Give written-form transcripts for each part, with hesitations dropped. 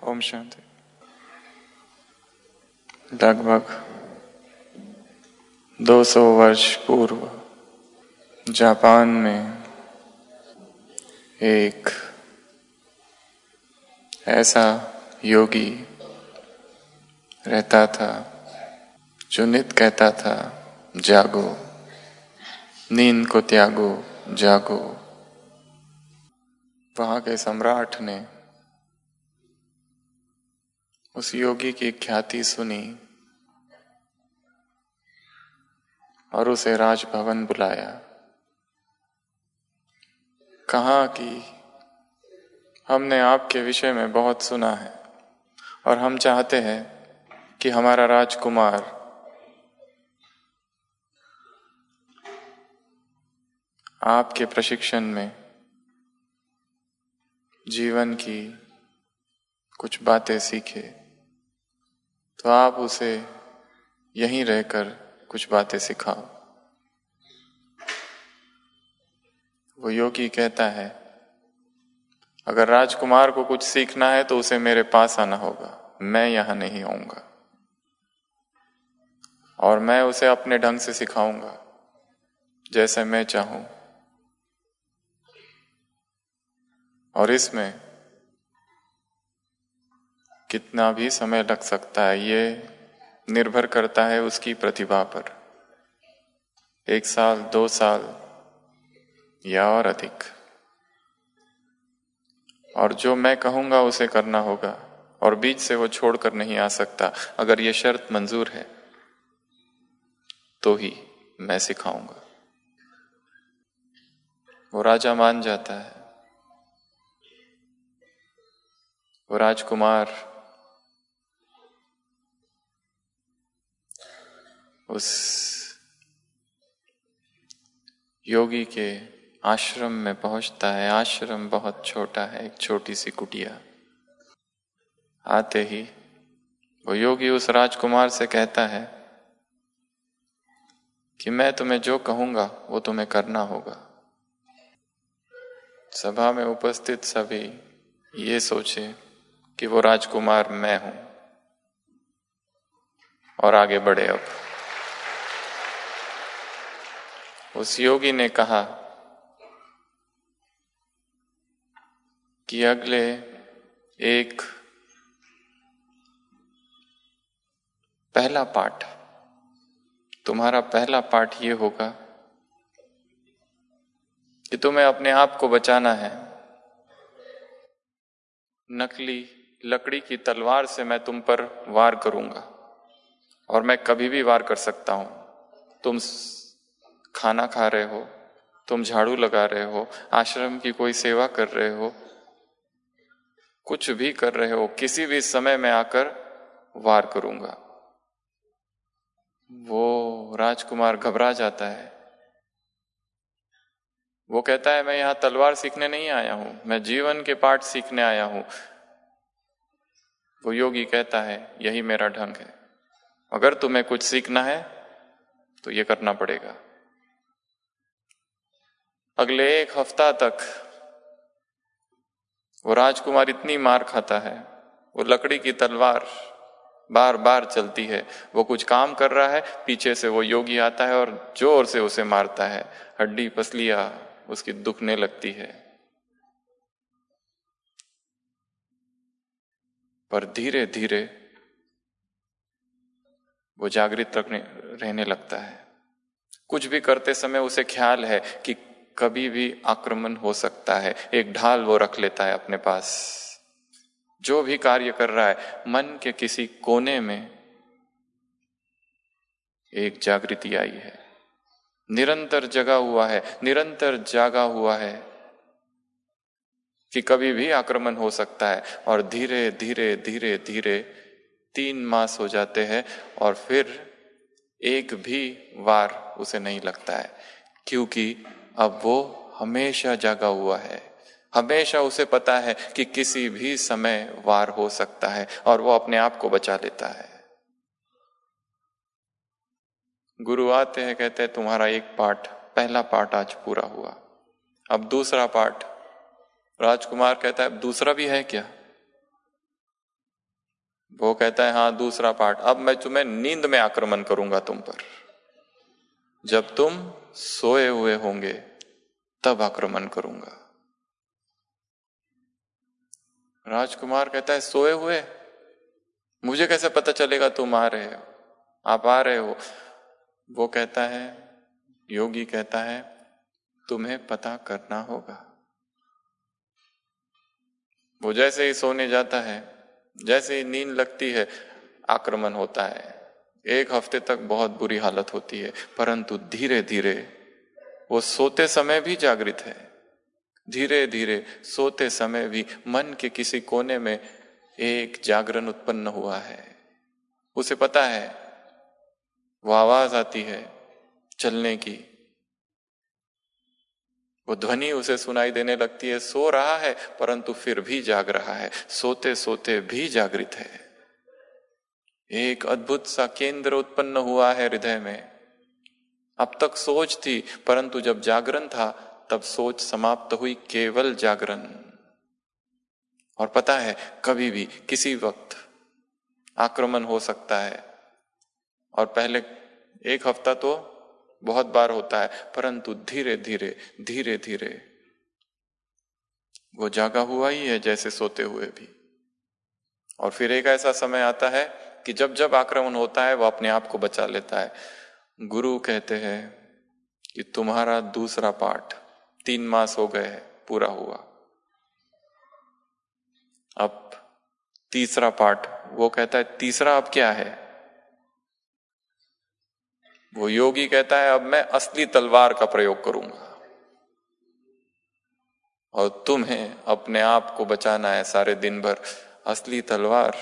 ओम शांति। लगभग 200 वर्ष पूर्व जापान में एक ऐसा योगी रहता था जो नित कहता था, जागो, नींद को त्यागो, जागो। वहां के सम्राट ने उस योगी की ख्याति सुनी और उसे राजभवन बुलाया। कहा कि हमने आपके विषय में बहुत सुना है और हम चाहते हैं कि हमारा राजकुमार आपके प्रशिक्षण में जीवन की कुछ बातें सीखे, तो आप उसे यहीं रहकर कुछ बातें सिखाओ। वो योगी कहता है, अगर राजकुमार को कुछ सीखना है तो उसे मेरे पास आना होगा, मैं यहां नहीं आऊंगा और मैं उसे अपने ढंग से सिखाऊंगा जैसे मैं चाहूं। और इसमें कितना भी समय लग सकता है, ये निर्भर करता है उसकी प्रतिभा पर। 1 साल, 2 साल या और अधिक। और जो मैं कहूंगा उसे करना होगा और बीच से वो छोड़कर नहीं आ सकता। अगर ये शर्त मंजूर है तो ही मैं सिखाऊंगा। वो राजा मान जाता है। वो राजकुमार उस योगी के आश्रम में पहुंचता है। आश्रम बहुत छोटा है, एक छोटी सी कुटिया। आते ही वो योगी उस राजकुमार से कहता है कि मैं तुम्हें जो कहूंगा वो तुम्हें करना होगा। सभा में उपस्थित सभी ये सोचे कि वो राजकुमार मैं हूं और आगे बढ़े। अब उस योगी ने कहा कि अगले एक पहला पाठ, तुम्हारा पहला पाठ ये होगा कि तुम्हें अपने आप को बचाना है। नकली लकड़ी की तलवार से मैं तुम पर वार करूंगा और मैं कभी भी वार कर सकता हूं। तुम खाना खा रहे हो, तुम झाड़ू लगा रहे हो, आश्रम की कोई सेवा कर रहे हो, कुछ भी कर रहे हो, किसी भी समय में आकर वार करूंगा। वो राजकुमार घबरा जाता है। वो कहता है, मैं यहां तलवार सीखने नहीं आया हूं, मैं जीवन के पाठ सीखने आया हूं। वो योगी कहता है, यही मेरा ढंग है। अगर तुम्हें कुछ सीखना है तो ये करना पड़ेगा। अगले 1 हफ्ता तक वो राजकुमार इतनी मार खाता है, वो लकड़ी की तलवार बार बार चलती है। वो कुछ काम कर रहा है, पीछे से वो योगी आता है और जोर से उसे मारता है। हड्डी पसलियां उसकी दुखने लगती है। पर धीरे धीरे वो जागृत रहने लगता है। कुछ भी करते समय उसे ख्याल है कि कभी भी आक्रमण हो सकता है। एक ढाल वो रख लेता है अपने पास। जो भी कार्य कर रहा है, मन के किसी कोने में एक जागृति आई है। निरंतर जगा हुआ है, निरंतर जागा हुआ है कि कभी भी आक्रमण हो सकता है। और धीरे धीरे धीरे धीरे 3 मास हो जाते हैं और फिर एक भी वार उसे नहीं लगता है, क्योंकि अब वो हमेशा जागा हुआ है। हमेशा उसे पता है कि किसी भी समय वार हो सकता है और वो अपने आप को बचा लेता है। गुरु आते हैं, कहते हैं तुम्हारा एक पाठ, पहला पाठ आज पूरा हुआ, अब दूसरा पाठ। राजकुमार कहता है, दूसरा भी है क्या? वो कहता है हाँ दूसरा पार्ट, अब मैं तुम्हें नींद में आक्रमण करूंगा तुम पर, जब तुम सोए हुए होंगे तब आक्रमण करूंगा। राजकुमार कहता है सोए हुए, मुझे कैसे पता चलेगा तुम आ रहे हो, आप आ रहे हो? वो कहता है, योगी कहता है तुम्हें पता करना होगा। वो जैसे ही सोने जाता है, जैसे ही नींद लगती है, आक्रमण होता है। 1 हफ्ते तक बहुत बुरी हालत होती है, परंतु धीरे धीरे वो सोते समय भी जागृत है। धीरे धीरे सोते समय भी मन के किसी कोने में एक जागरण उत्पन्न हुआ है। उसे पता है, वो आवाज आती है चलने की, वो ध्वनि उसे सुनाई देने लगती है। सो रहा है परंतु फिर भी जाग रहा है, सोते सोते भी जागृत है। एक अद्भुत सा केंद्र उत्पन्न हुआ है हृदय में। अब तक सोच थी, परंतु जब जागरण था तब सोच समाप्त हुई, केवल जागरण। और पता है कभी भी किसी वक्त आक्रमण हो सकता है, और पहले 1 हफ्ता तो बहुत बार होता है, परंतु धीरे धीरे धीरे धीरे वो जागा हुआ ही है जैसे सोते हुए भी। और फिर एक ऐसा समय आता है कि जब जब आक्रमण होता है वो अपने आप को बचा लेता है। गुरु कहते हैं कि तुम्हारा दूसरा पाठ 3 मास हो गए पूरा हुआ, अब तीसरा पाठ। वो कहता है तीसरा अब क्या है? वो योगी कहता है अब मैं असली तलवार का प्रयोग करूंगा और तुम्हें अपने आप को बचाना है सारे दिन भर। असली तलवार,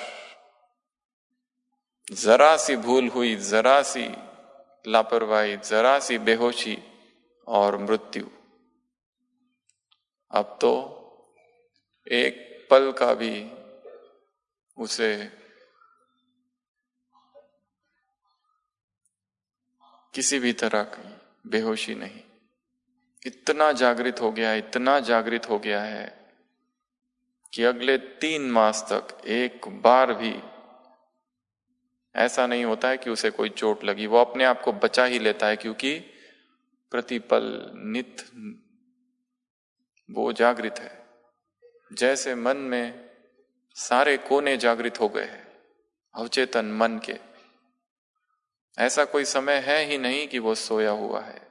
जरा सी भूल हुई, जरा सी लापरवाही, जरा सी बेहोशी और मृत्यु। अब तो एक पल का भी उसे किसी भी तरह की बेहोशी नहीं। इतना जागृत हो गया, इतना जागृत हो गया है कि अगले 3 मास तक एक बार भी ऐसा नहीं होता है कि उसे कोई चोट लगी। वो अपने आप को बचा ही लेता है, क्योंकि प्रतिपल नित वो जागृत है। जैसे मन में सारे कोने जागृत हो गए हैं अवचेतन मन के, ऐसा कोई समय है ही नहीं कि वो सोया हुआ है,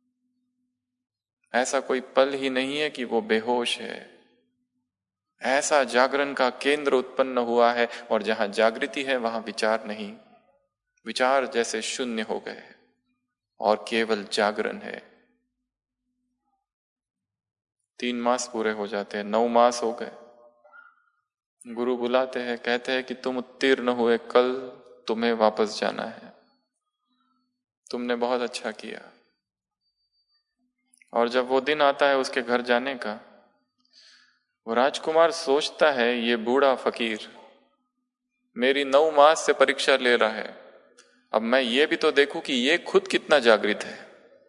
ऐसा कोई पल ही नहीं है कि वो बेहोश है। ऐसा जागरण का केंद्र उत्पन्न हुआ है, और जहां जागृति है वहां विचार नहीं, विचार जैसे शून्य हो गए और केवल जागरण है। 3 मास पूरे हो जाते हैं, 9 मास हो गए। गुरु बुलाते हैं, कहते हैं कि तुम उत्तीर्ण हुए, कल तुम्हें वापस जाना है, तुमने बहुत अच्छा किया। और जब वो दिन आता है उसके घर जाने का, वो राजकुमार सोचता है ये बूढ़ा फकीर मेरी 9 मास से परीक्षा ले रहा है, अब मैं ये भी तो देखूं कि ये खुद कितना जागृत है।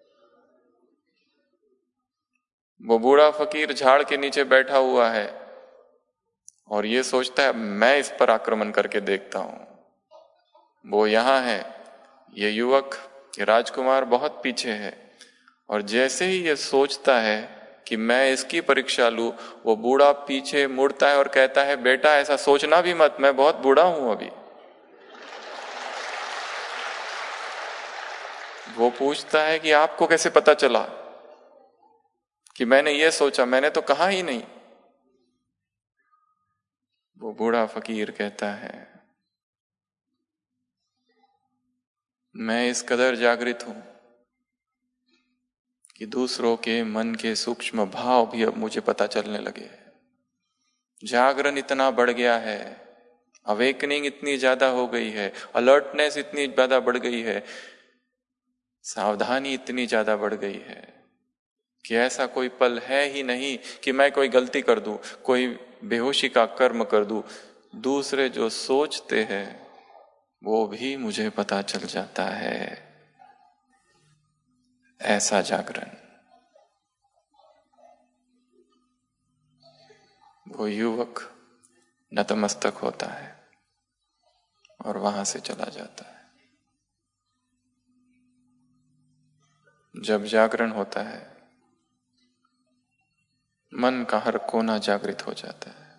वो बूढ़ा फकीर झाड़ के नीचे बैठा हुआ है और ये सोचता है मैं इस पर आक्रमण करके देखता हूं। वो यहां है, ये युवक, ये राजकुमार बहुत पीछे है, और जैसे ही ये सोचता है कि मैं इसकी परीक्षा लूं, वो बूढ़ा पीछे मुड़ता है और कहता है बेटा ऐसा सोचना भी मत, मैं बहुत बूढ़ा हूं अभी। वो पूछता है कि आपको कैसे पता चला कि मैंने ये सोचा, मैंने तो कहा ही नहीं। वो बूढ़ा फकीर कहता है मैं इस कदर जागृत हूं कि दूसरों के मन के सूक्ष्म भाव भी अब मुझे पता चलने लगे। जागरण इतना बढ़ गया है, अवेकनिंग इतनी ज्यादा हो गई है, अलर्टनेस इतनी ज्यादा बढ़ गई है, सावधानी इतनी ज्यादा बढ़ गई है कि ऐसा कोई पल है ही नहीं कि मैं कोई गलती कर दूं, कोई बेहोशी का कर्म कर दूं। दूसरे जो सोचते हैं वो भी मुझे पता चल जाता है। ऐसा जागरण। वो युवक नतमस्तक होता है। और वहां से चला जाता है। जब जागरण होता है, मन का हर कोना जागृत हो जाता है,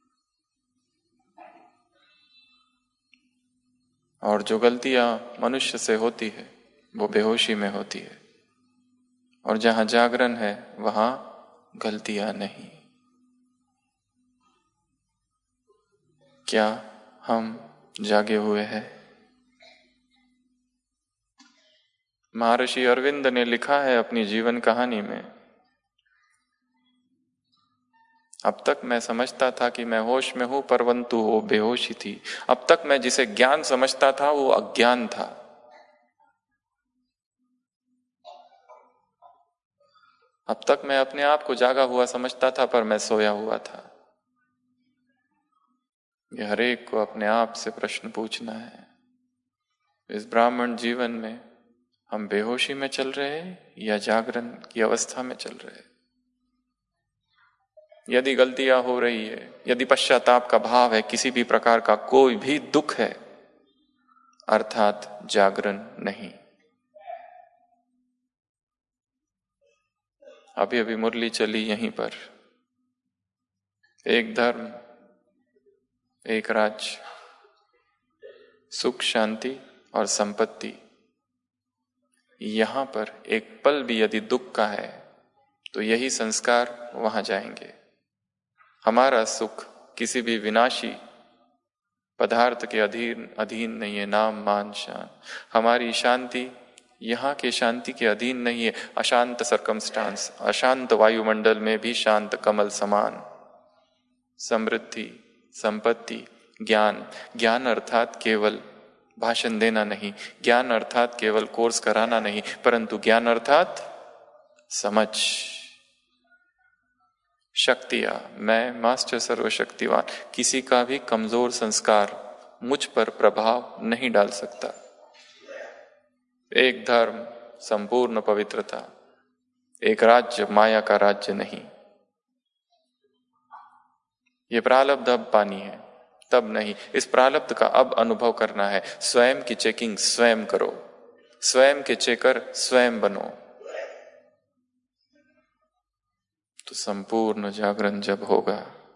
और जो गलतियां मनुष्य से होती है वो बेहोशी में होती है, और जहां जागरण है वहां गलतियां नहीं। क्या हम जागे हुए हैं? महर्षि अरविंद ने लिखा है अपनी जीवन कहानी में, अब तक मैं समझता था कि मैं होश में हूं, परंतु वो बेहोशी थी। अब तक मैं जिसे ज्ञान समझता था वो अज्ञान था। अब तक मैं अपने आप को जागा हुआ समझता था, पर मैं सोया हुआ था। ये हरेक को अपने आप से प्रश्न पूछना है, इस ब्राह्मण जीवन में हम बेहोशी में चल रहे हैं या जागरण की अवस्था में चल रहे हैं? यदि गलतियां हो रही है, यदि पश्चाताप का भाव है, किसी भी प्रकार का कोई भी दुख है, अर्थात जागरण नहीं। अभी अभी मुरली चली यहीं पर, एक धर्म, एक राज्य, सुख शांति और संपत्ति। यहां पर एक पल भी यदि दुख का है तो यही संस्कार वहां जाएंगे। हमारा सुख किसी भी विनाशी पदार्थ के अधीन नहीं है, नाम मान शान। हमारी शांति यहाँ के शांति के अधीन नहीं है। अशांत सर्कमस्टांस, अशांत वायुमंडल में भी शांत कमल समान। समृद्धि, संपत्ति, ज्ञान। ज्ञान अर्थात केवल भाषण देना नहीं, ज्ञान अर्थात केवल कोर्स कराना नहीं, परंतु ज्ञान अर्थात समझ। शक्तियां, मैं मास्टर सर्वशक्तिवान, किसी का भी कमजोर संस्कार मुझ पर प्रभाव नहीं डाल सकता। एक धर्म, संपूर्ण पवित्रता, एक राज्य, माया का राज्य नहीं। ये प्रारब्ध अब पानी है, तब नहीं। इस प्रारब्ध का अब अनुभव करना है। स्वयं की चेकिंग स्वयं करो, स्वयं के चेकर स्वयं बनो। तो संपूर्ण जागरण जब होगा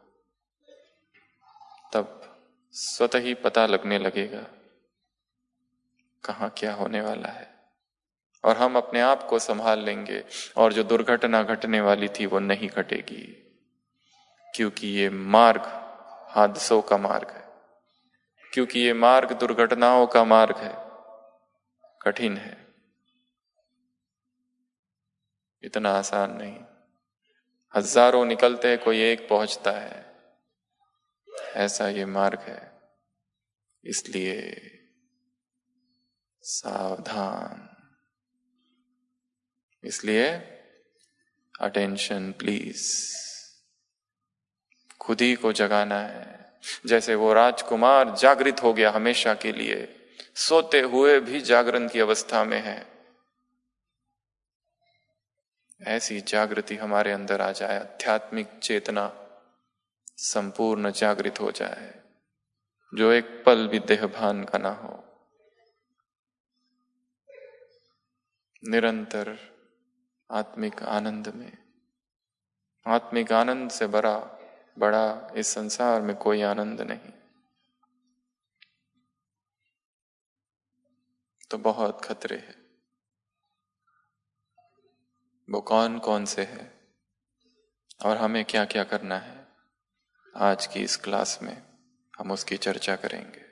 तब स्वतः ही पता लगने लगेगा कहाँ क्या होने वाला है, और हम अपने आप को संभाल लेंगे, और जो दुर्घटना घटने वाली थी वो नहीं घटेगी, क्योंकि ये मार्ग हादसों का मार्ग है, क्योंकि ये मार्ग दुर्घटनाओं का मार्ग है, कठिन है, इतना आसान नहीं। हजारों निकलते हैं, कोई एक पहुंचता है, ऐसा ये मार्ग है। इसलिए सावधान, इसलिए अटेंशन प्लीज। खुद ही को जगाना है। जैसे वो राजकुमार जागृत हो गया हमेशा के लिए, सोते हुए भी जागरण की अवस्था में है, ऐसी जागृति हमारे अंदर आ जाए, आध्यात्मिक चेतना संपूर्ण जागृत हो जाए, जो एक पल भी देहभान का ना हो। निरंतर आत्मिक आनंद में, आत्मिक आनंद से बड़ा इस संसार में कोई आनंद नहीं। तो बहुत खतरे हैं। वो कौन कौन से है और हमें क्या क्या करना है, आज की इस क्लास में हम उसकी चर्चा करेंगे।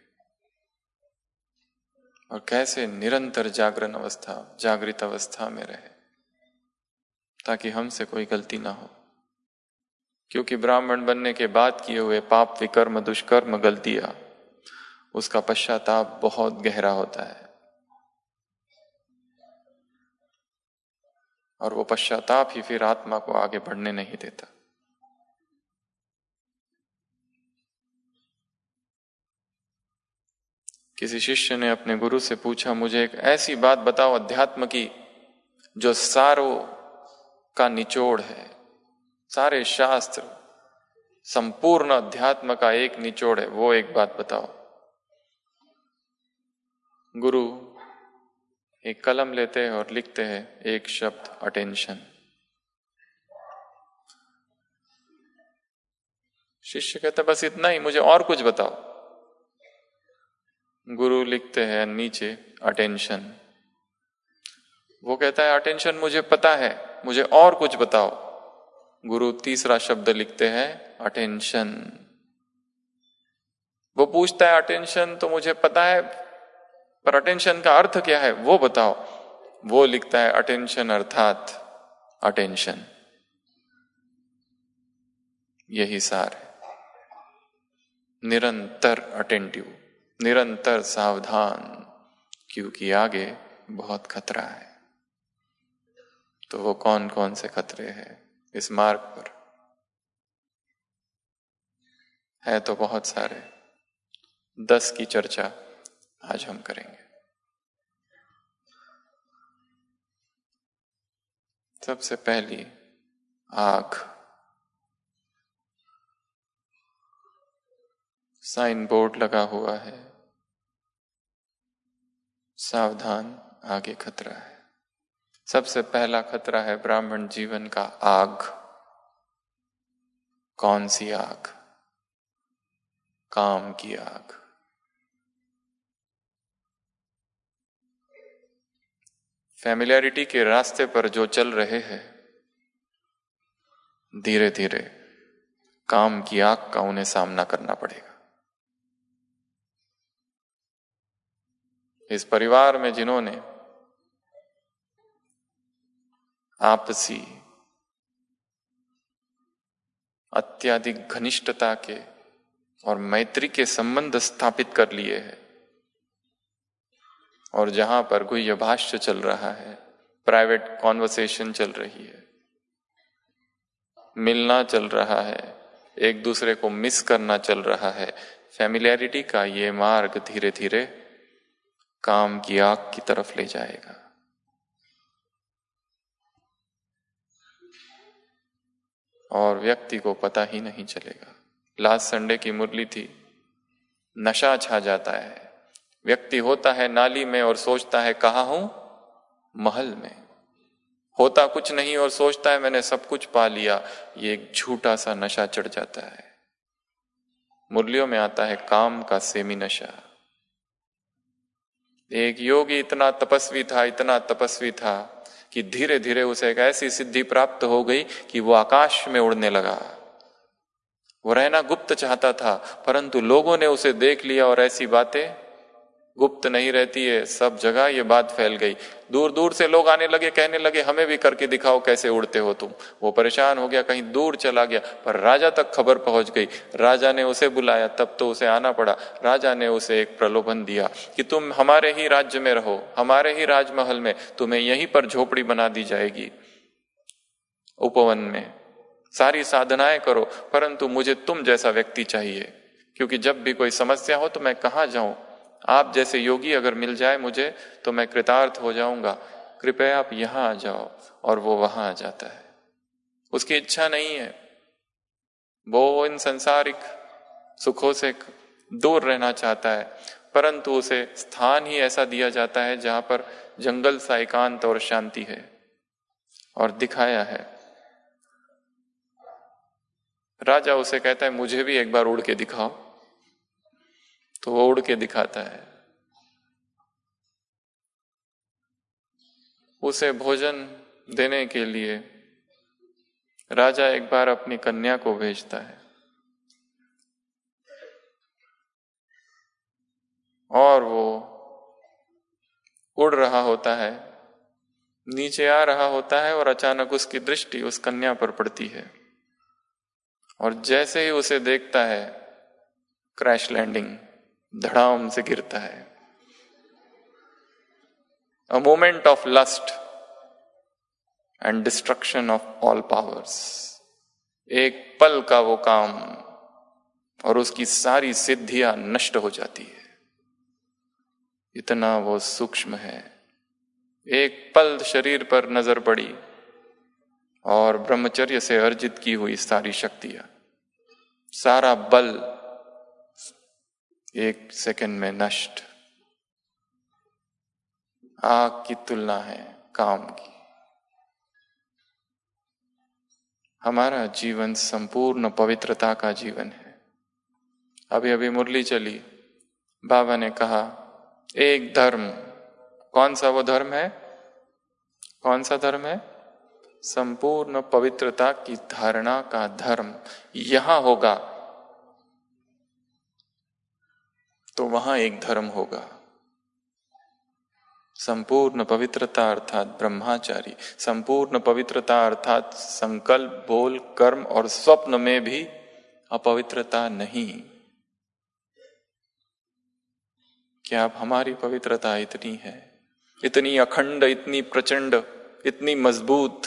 और कैसे निरंतर जागरण अवस्था, जागृत अवस्था में रहे, ताकि हमसे कोई गलती ना हो। क्योंकि ब्राह्मण बनने के बाद किए हुए पाप, विकर्म, दुष्कर्म, गलतियां, उसका पश्चाताप बहुत गहरा होता है, और वो पश्चाताप ही फिर आत्मा को आगे बढ़ने नहीं देता। किसी शिष्य ने अपने गुरु से पूछा, मुझे एक ऐसी बात बताओ अध्यात्म की जो सारों का निचोड़ है, सारे शास्त्र, संपूर्ण अध्यात्म का एक निचोड़ है, वो एक बात बताओ। गुरु एक कलम लेते हैं और लिखते हैं एक शब्द अटेंशन। शिष्य कहता बस इतना ही, मुझे और कुछ बताओ। गुरु लिखते हैं नीचे अटेंशन। वो कहता है अटेंशन मुझे पता है, मुझे और कुछ बताओ। गुरु तीसरा शब्द लिखते हैं अटेंशन। वो पूछता है अटेंशन तो मुझे पता है, पर अटेंशन का अर्थ क्या है वो बताओ। वो लिखता है अटेंशन अर्थात अटेंशन। यही सार है, निरंतर अटेंटिव, निरंतर सावधान, क्योंकि आगे बहुत खतरा है। तो वो कौन कौन से खतरे हैं इस मार्ग पर? है तो बहुत सारे, 10 की चर्चा आज हम करेंगे। सबसे पहली आग। साइन बोर्ड लगा हुआ है, सावधान आगे खतरा है। सबसे पहला खतरा है ब्राह्मण जीवन का आग। कौन सी आग? काम की आग। फैमिलियरिटी के रास्ते पर जो चल रहे हैं, धीरे धीरे काम की आग का उन्हें सामना करना पड़ेगा। इस परिवार में जिन्होंने आपसी अत्यधिक घनिष्ठता के और मैत्री के संबंध स्थापित कर लिए हैं, और जहां पर गुह्य भाष्य चल रहा है, प्राइवेट कॉन्वर्सेशन चल रही है, मिलना चल रहा है, एक दूसरे को मिस करना चल रहा है, फैमिलियरिटी का ये मार्ग धीरे धीरे काम की आग की तरफ ले जाएगा। और व्यक्ति को पता ही नहीं चलेगा। लास्ट संडे की मुरली थी, नशा छा जाता है। व्यक्ति होता है नाली में और सोचता है कहाँ हूं? महल में। होता कुछ नहीं और सोचता है मैंने सब कुछ पा लिया। ये एक झूठा सा नशा चढ़ जाता है। मुरलियों में आता है काम का सेमी नशा। एक योगी इतना तपस्वी था कि धीरे धीरे उसे एक ऐसी सिद्धि प्राप्त हो गई कि वो आकाश में उड़ने लगा। वो रहना गुप्त चाहता था, परंतु लोगों ने उसे देख लिया और ऐसी बातें गुप्त नहीं रहती है, सब जगह ये बात फैल गई। दूर दूर से लोग आने लगे, कहने लगे हमें भी करके दिखाओ कैसे उड़ते हो तुम। वो परेशान हो गया, कहीं दूर चला गया, पर राजा तक खबर पहुंच गई। राजा ने उसे बुलाया, तब तो उसे आना पड़ा। राजा ने उसे एक प्रलोभन दिया कि तुम हमारे ही राज्य में रहो, हमारे ही राजमहल में, तुम्हें यहीं पर झोपड़ी बना दी जाएगी उपवन में, सारी साधनाएं करो, परंतु मुझे तुम जैसा व्यक्ति चाहिए, क्योंकि जब भी कोई समस्या हो तो मैं कहाँ जाऊं? आप जैसे योगी अगर मिल जाए मुझे तो मैं कृतार्थ हो जाऊंगा, कृपया आप यहां आ जाओ। और वो वहां आ जाता है। उसकी इच्छा नहीं है, वो इन संसारिक सुखों से दूर रहना चाहता है, परंतु उसे स्थान ही ऐसा दिया जाता है जहां पर जंगल सा एकांत और शांति है। और दिखाया है, राजा उसे कहता है मुझे भी एक बार उड़ के दिखाओ, तो वो उड़ के दिखाता है। उसे भोजन देने के लिए राजा एक बार अपनी कन्या को भेजता है, और वो उड़ रहा होता है, नीचे आ रहा होता है, और अचानक उसकी दृष्टि उस कन्या पर पड़ती है, और जैसे ही उसे देखता है क्रैश लैंडिंग, धड़ाम से गिरता है। A moment of lust and destruction of all powers। एक पल का वो काम और उसकी सारी सिद्धियां नष्ट हो जाती है। इतना वो सूक्ष्म है। एक पल शरीर पर नजर पड़ी और ब्रह्मचर्य से अर्जित की हुई सारी शक्तियां, सारा बल एक सेकंड में नष्ट। आग की तुलना है काम की। हमारा जीवन संपूर्ण पवित्रता का जीवन है। अभी अभी मुरली चली, बाबा ने कहा एक धर्म। कौन सा वो धर्म है? कौन सा धर्म है? संपूर्ण पवित्रता की धारणा का धर्म यहां होगा तो वहां एक धर्म होगा। संपूर्ण पवित्रता अर्थात ब्रह्मचारी, संपूर्ण पवित्रता अर्थात संकल्प, बोल, कर्म और स्वप्न में भी अपवित्रता नहीं। क्या अब हमारी पवित्रता इतनी है, इतनी अखंड, इतनी प्रचंड, इतनी मजबूत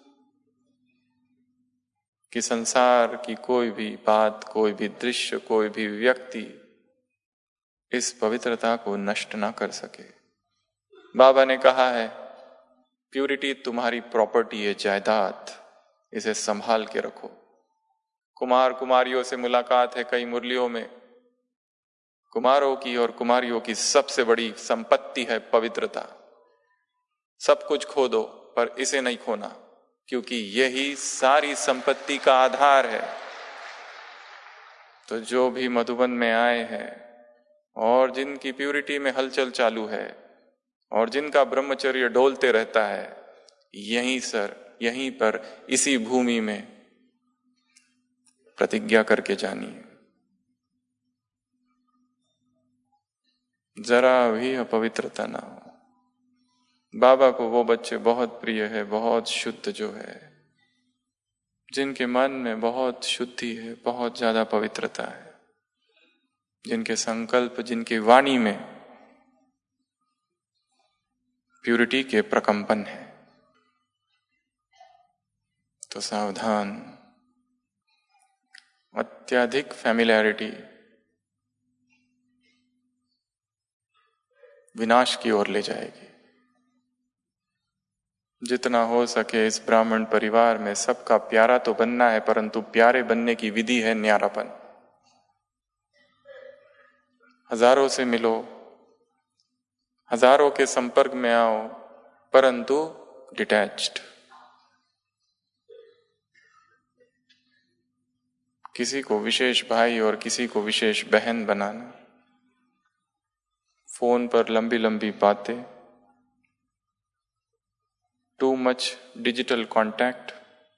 कि संसार की कोई भी बात, कोई भी दृश्य, कोई भी व्यक्ति इस पवित्रता को नष्ट ना कर सके। बाबा ने कहा है प्यूरिटी तुम्हारी प्रॉपर्टी है, जायदाद, इसे संभाल के रखो। कुमार कुमारियों से मुलाकात है कई मुरलियों में। कुमारों की और कुमारियों की सबसे बड़ी संपत्ति है पवित्रता। सब कुछ खो दो पर इसे नहीं खोना, क्योंकि यही सारी संपत्ति का आधार है। तो जो भी मधुबन में आए हैं और जिनकी प्यूरिटी में हलचल चालू है और जिनका ब्रह्मचर्य डोलते रहता है, यहीं पर इसी भूमि में प्रतिज्ञा करके जानिए, जरा भी अपवित्रता ना हो। बाबा को वो बच्चे बहुत प्रिय है, बहुत शुद्ध जो है, जिनके मन में बहुत शुद्धि है, बहुत ज्यादा पवित्रता है, जिनके संकल्प, जिनकी वाणी में प्यूरिटी के प्रकंपन है। तो सावधान, अत्यधिक फैमिलियरिटी विनाश की ओर ले जाएगी। जितना हो सके इस ब्राह्मण परिवार में सबका प्यारा तो बनना है, परंतु प्यारे बनने की विधि है न्यारापन। हजारों से मिलो, हजारों के संपर्क में आओ, परंतु डिटैच्ड। किसी को विशेष भाई और किसी को विशेष बहन बनाना, फोन पर लंबी लंबी बातें, टू मच डिजिटल कांटेक्ट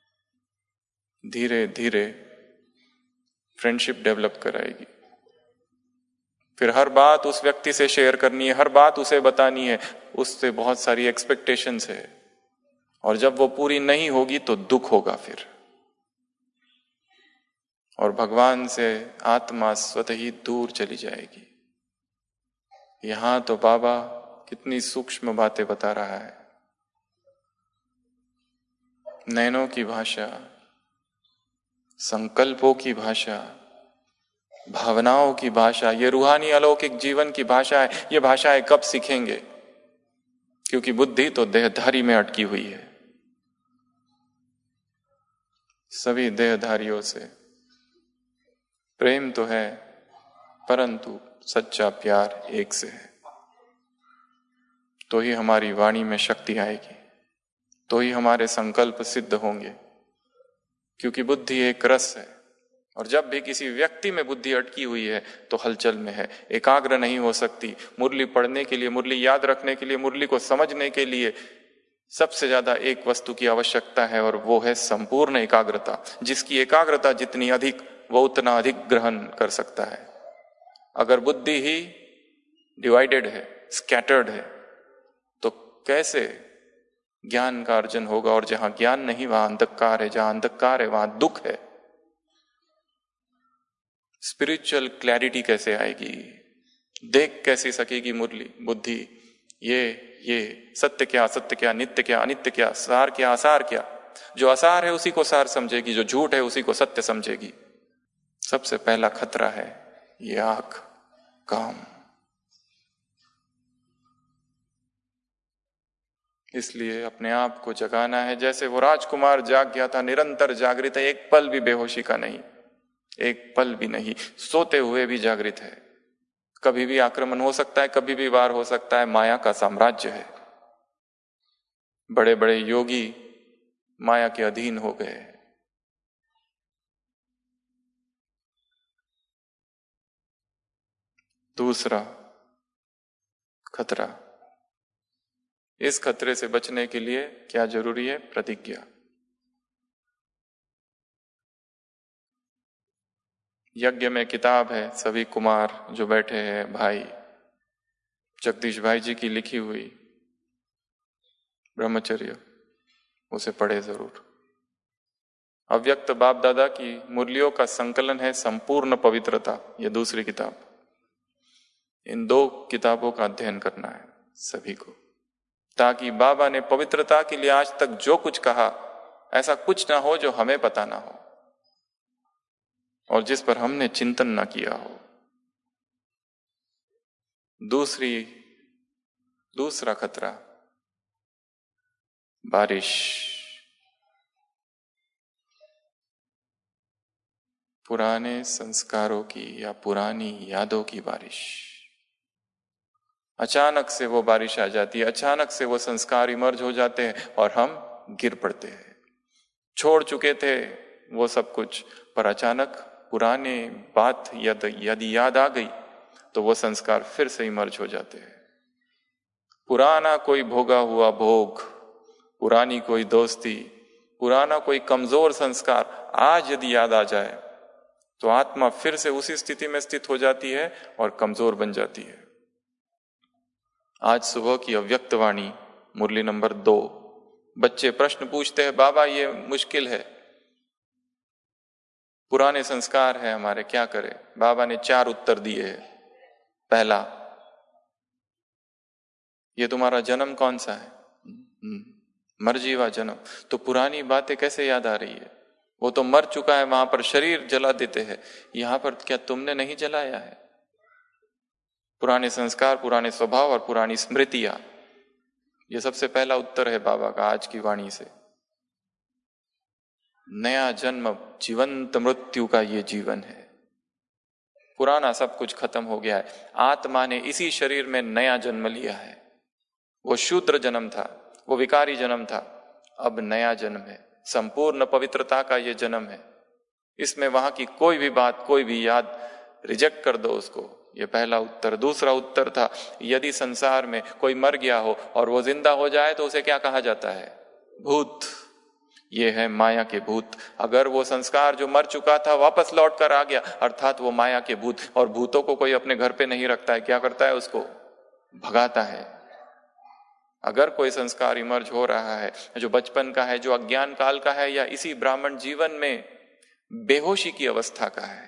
धीरे धीरे फ्रेंडशिप डेवलप कराएगी। फिर हर बात उस व्यक्ति से शेयर करनी है, हर बात उसे बतानी है, उससे बहुत सारी एक्सपेक्टेशंस है, और जब वो पूरी नहीं होगी तो दुख होगा फिर। और भगवान से आत्मा स्वतः ही दूर चली जाएगी। यहां तो बाबा कितनी सूक्ष्म बातें बता रहा है। नैनों की भाषा, संकल्पों की भाषा, भावनाओं की भाषा, ये रूहानी अलौकिक जीवन की भाषा है। ये भाषाएं कब सीखेंगे? क्योंकि बुद्धि तो देहधारी में अटकी हुई है। सभी देहधारियों से प्रेम तो है, परंतु सच्चा प्यार एक से है। तो ही हमारी वाणी में शक्ति आएगी, तो ही हमारे संकल्प सिद्ध होंगे। क्योंकि बुद्धि एक रस है, और जब भी किसी व्यक्ति में बुद्धि अटकी हुई है तो हलचल में है, एकाग्र नहीं हो सकती। मुरली पढ़ने के लिए, मुरली याद रखने के लिए, मुरली को समझने के लिए सबसे ज्यादा एक वस्तु की आवश्यकता है, और वो है संपूर्ण एकाग्रता। जिसकी एकाग्रता जितनी अधिक, वो उतना अधिक ग्रहण कर सकता है। अगर बुद्धि ही डिवाइडेड है, स्कैटर्ड है, तो कैसे ज्ञान का अर्जन होगा? और जहां ज्ञान नहीं वहां अंधकार है, जहां अंधकार है वहां दुख है। स्पिरिचुअल क्लैरिटी कैसे आएगी? देख कैसे सकेगी मुरली बुद्धि ये सत्य क्या, असत्य क्या, नित्य क्या, अनित्य क्या, सार क्या, असार क्या? जो असार है उसी को सार समझेगी, जो झूठ है उसी को सत्य समझेगी। सबसे पहला खतरा है ये आंख, काम। इसलिए अपने आप को जगाना है। जैसे वो राजकुमार जाग गया था, निरंतर जागृत है, एक पल भी बेहोशी का नहीं, एक पल भी नहीं, सोते हुए भी जागृत है। कभी भी आक्रमण हो सकता है, कभी भी वार हो सकता है, माया का साम्राज्य है। बड़े बड़े योगी माया के अधीन हो गए। दूसरा खतरा, इस खतरे से बचने के लिए क्या जरूरी है? प्रतिज्ञा। यज्ञ में किताब है, सभी कुमार जो बैठे हैं, भाई जगदीश भाई जी की लिखी हुई ब्रह्मचर्य, उसे पढ़े जरूर। अव्यक्त बाप दादा की मुरलियों का संकलन है संपूर्ण पवित्रता, ये दूसरी किताब। इन 2 किताबों का अध्ययन करना है सभी को, ताकि बाबा ने पवित्रता के लिए आज तक जो कुछ कहा, ऐसा कुछ ना हो जो हमें पता ना हो और जिस पर हमने चिंतन ना किया हो। दूसरा खतरा, बारिश। पुराने संस्कारों की या पुरानी यादों की बारिश। अचानक से वो बारिश आ जाती है, अचानक से वो संस्कार इमर्ज हो जाते हैं और हम गिर पड़ते हैं। छोड़ चुके थे वो सब कुछ, पर अचानक पुराने बात यदि याद आ गई तो वो संस्कार फिर से इमर्ज हो जाते हैं। पुराना कोई भोगा हुआ भोग, पुरानी कोई दोस्ती, पुराना कोई कमजोर संस्कार आज यदि याद आ जाए तो आत्मा फिर से उसी स्थिति में स्थित हो जाती है और कमजोर बन जाती है। आज सुबह की अव्यक्त वाणी मुरली नंबर 2, बच्चे प्रश्न पूछते हैं, बाबा ये मुश्किल है, पुराने संस्कार है हमारे, क्या करें? बाबा ने 4 उत्तर दिए हैं। पहला, ये तुम्हारा जन्म कौन सा है? मरजीवा जन्म। तो पुरानी बातें कैसे याद आ रही है? वो तो मर चुका है, वहां पर शरीर जला देते हैं, यहां पर क्या तुमने नहीं जलाया है? पुराने संस्कार, पुराने स्वभाव और पुरानी स्मृतियां, ये सबसे पहला उत्तर है बाबा का आज की वाणी से। नया जन्म, जीवंत मृत्यु का ये जीवन है। पुराना सब कुछ खत्म हो गया है, आत्मा ने इसी शरीर में नया जन्म लिया है। वो शूद्र जन्म था, वो विकारी जन्म था, अब नया जन्म है, संपूर्ण पवित्रता का ये जन्म है। इसमें वहां की कोई भी बात, कोई भी याद रिजेक्ट कर दो उसको। ये पहला उत्तर। दूसरा उत्तर था, यदि संसार में कोई मर गया हो और वो जिंदा हो जाए तो उसे क्या कहा जाता है? भूत। ये है माया के भूत। अगर वो संस्कार जो मर चुका था वापस लौट कर आ गया, अर्थात वो माया के भूत। और भूतों को कोई अपने घर पे नहीं रखता है, क्या करता है? उसको भगाता है। अगर कोई संस्कार इमर्ज हो रहा है जो बचपन का है, जो अज्ञान काल का है, या इसी ब्राह्मण जीवन में बेहोशी की अवस्था का है,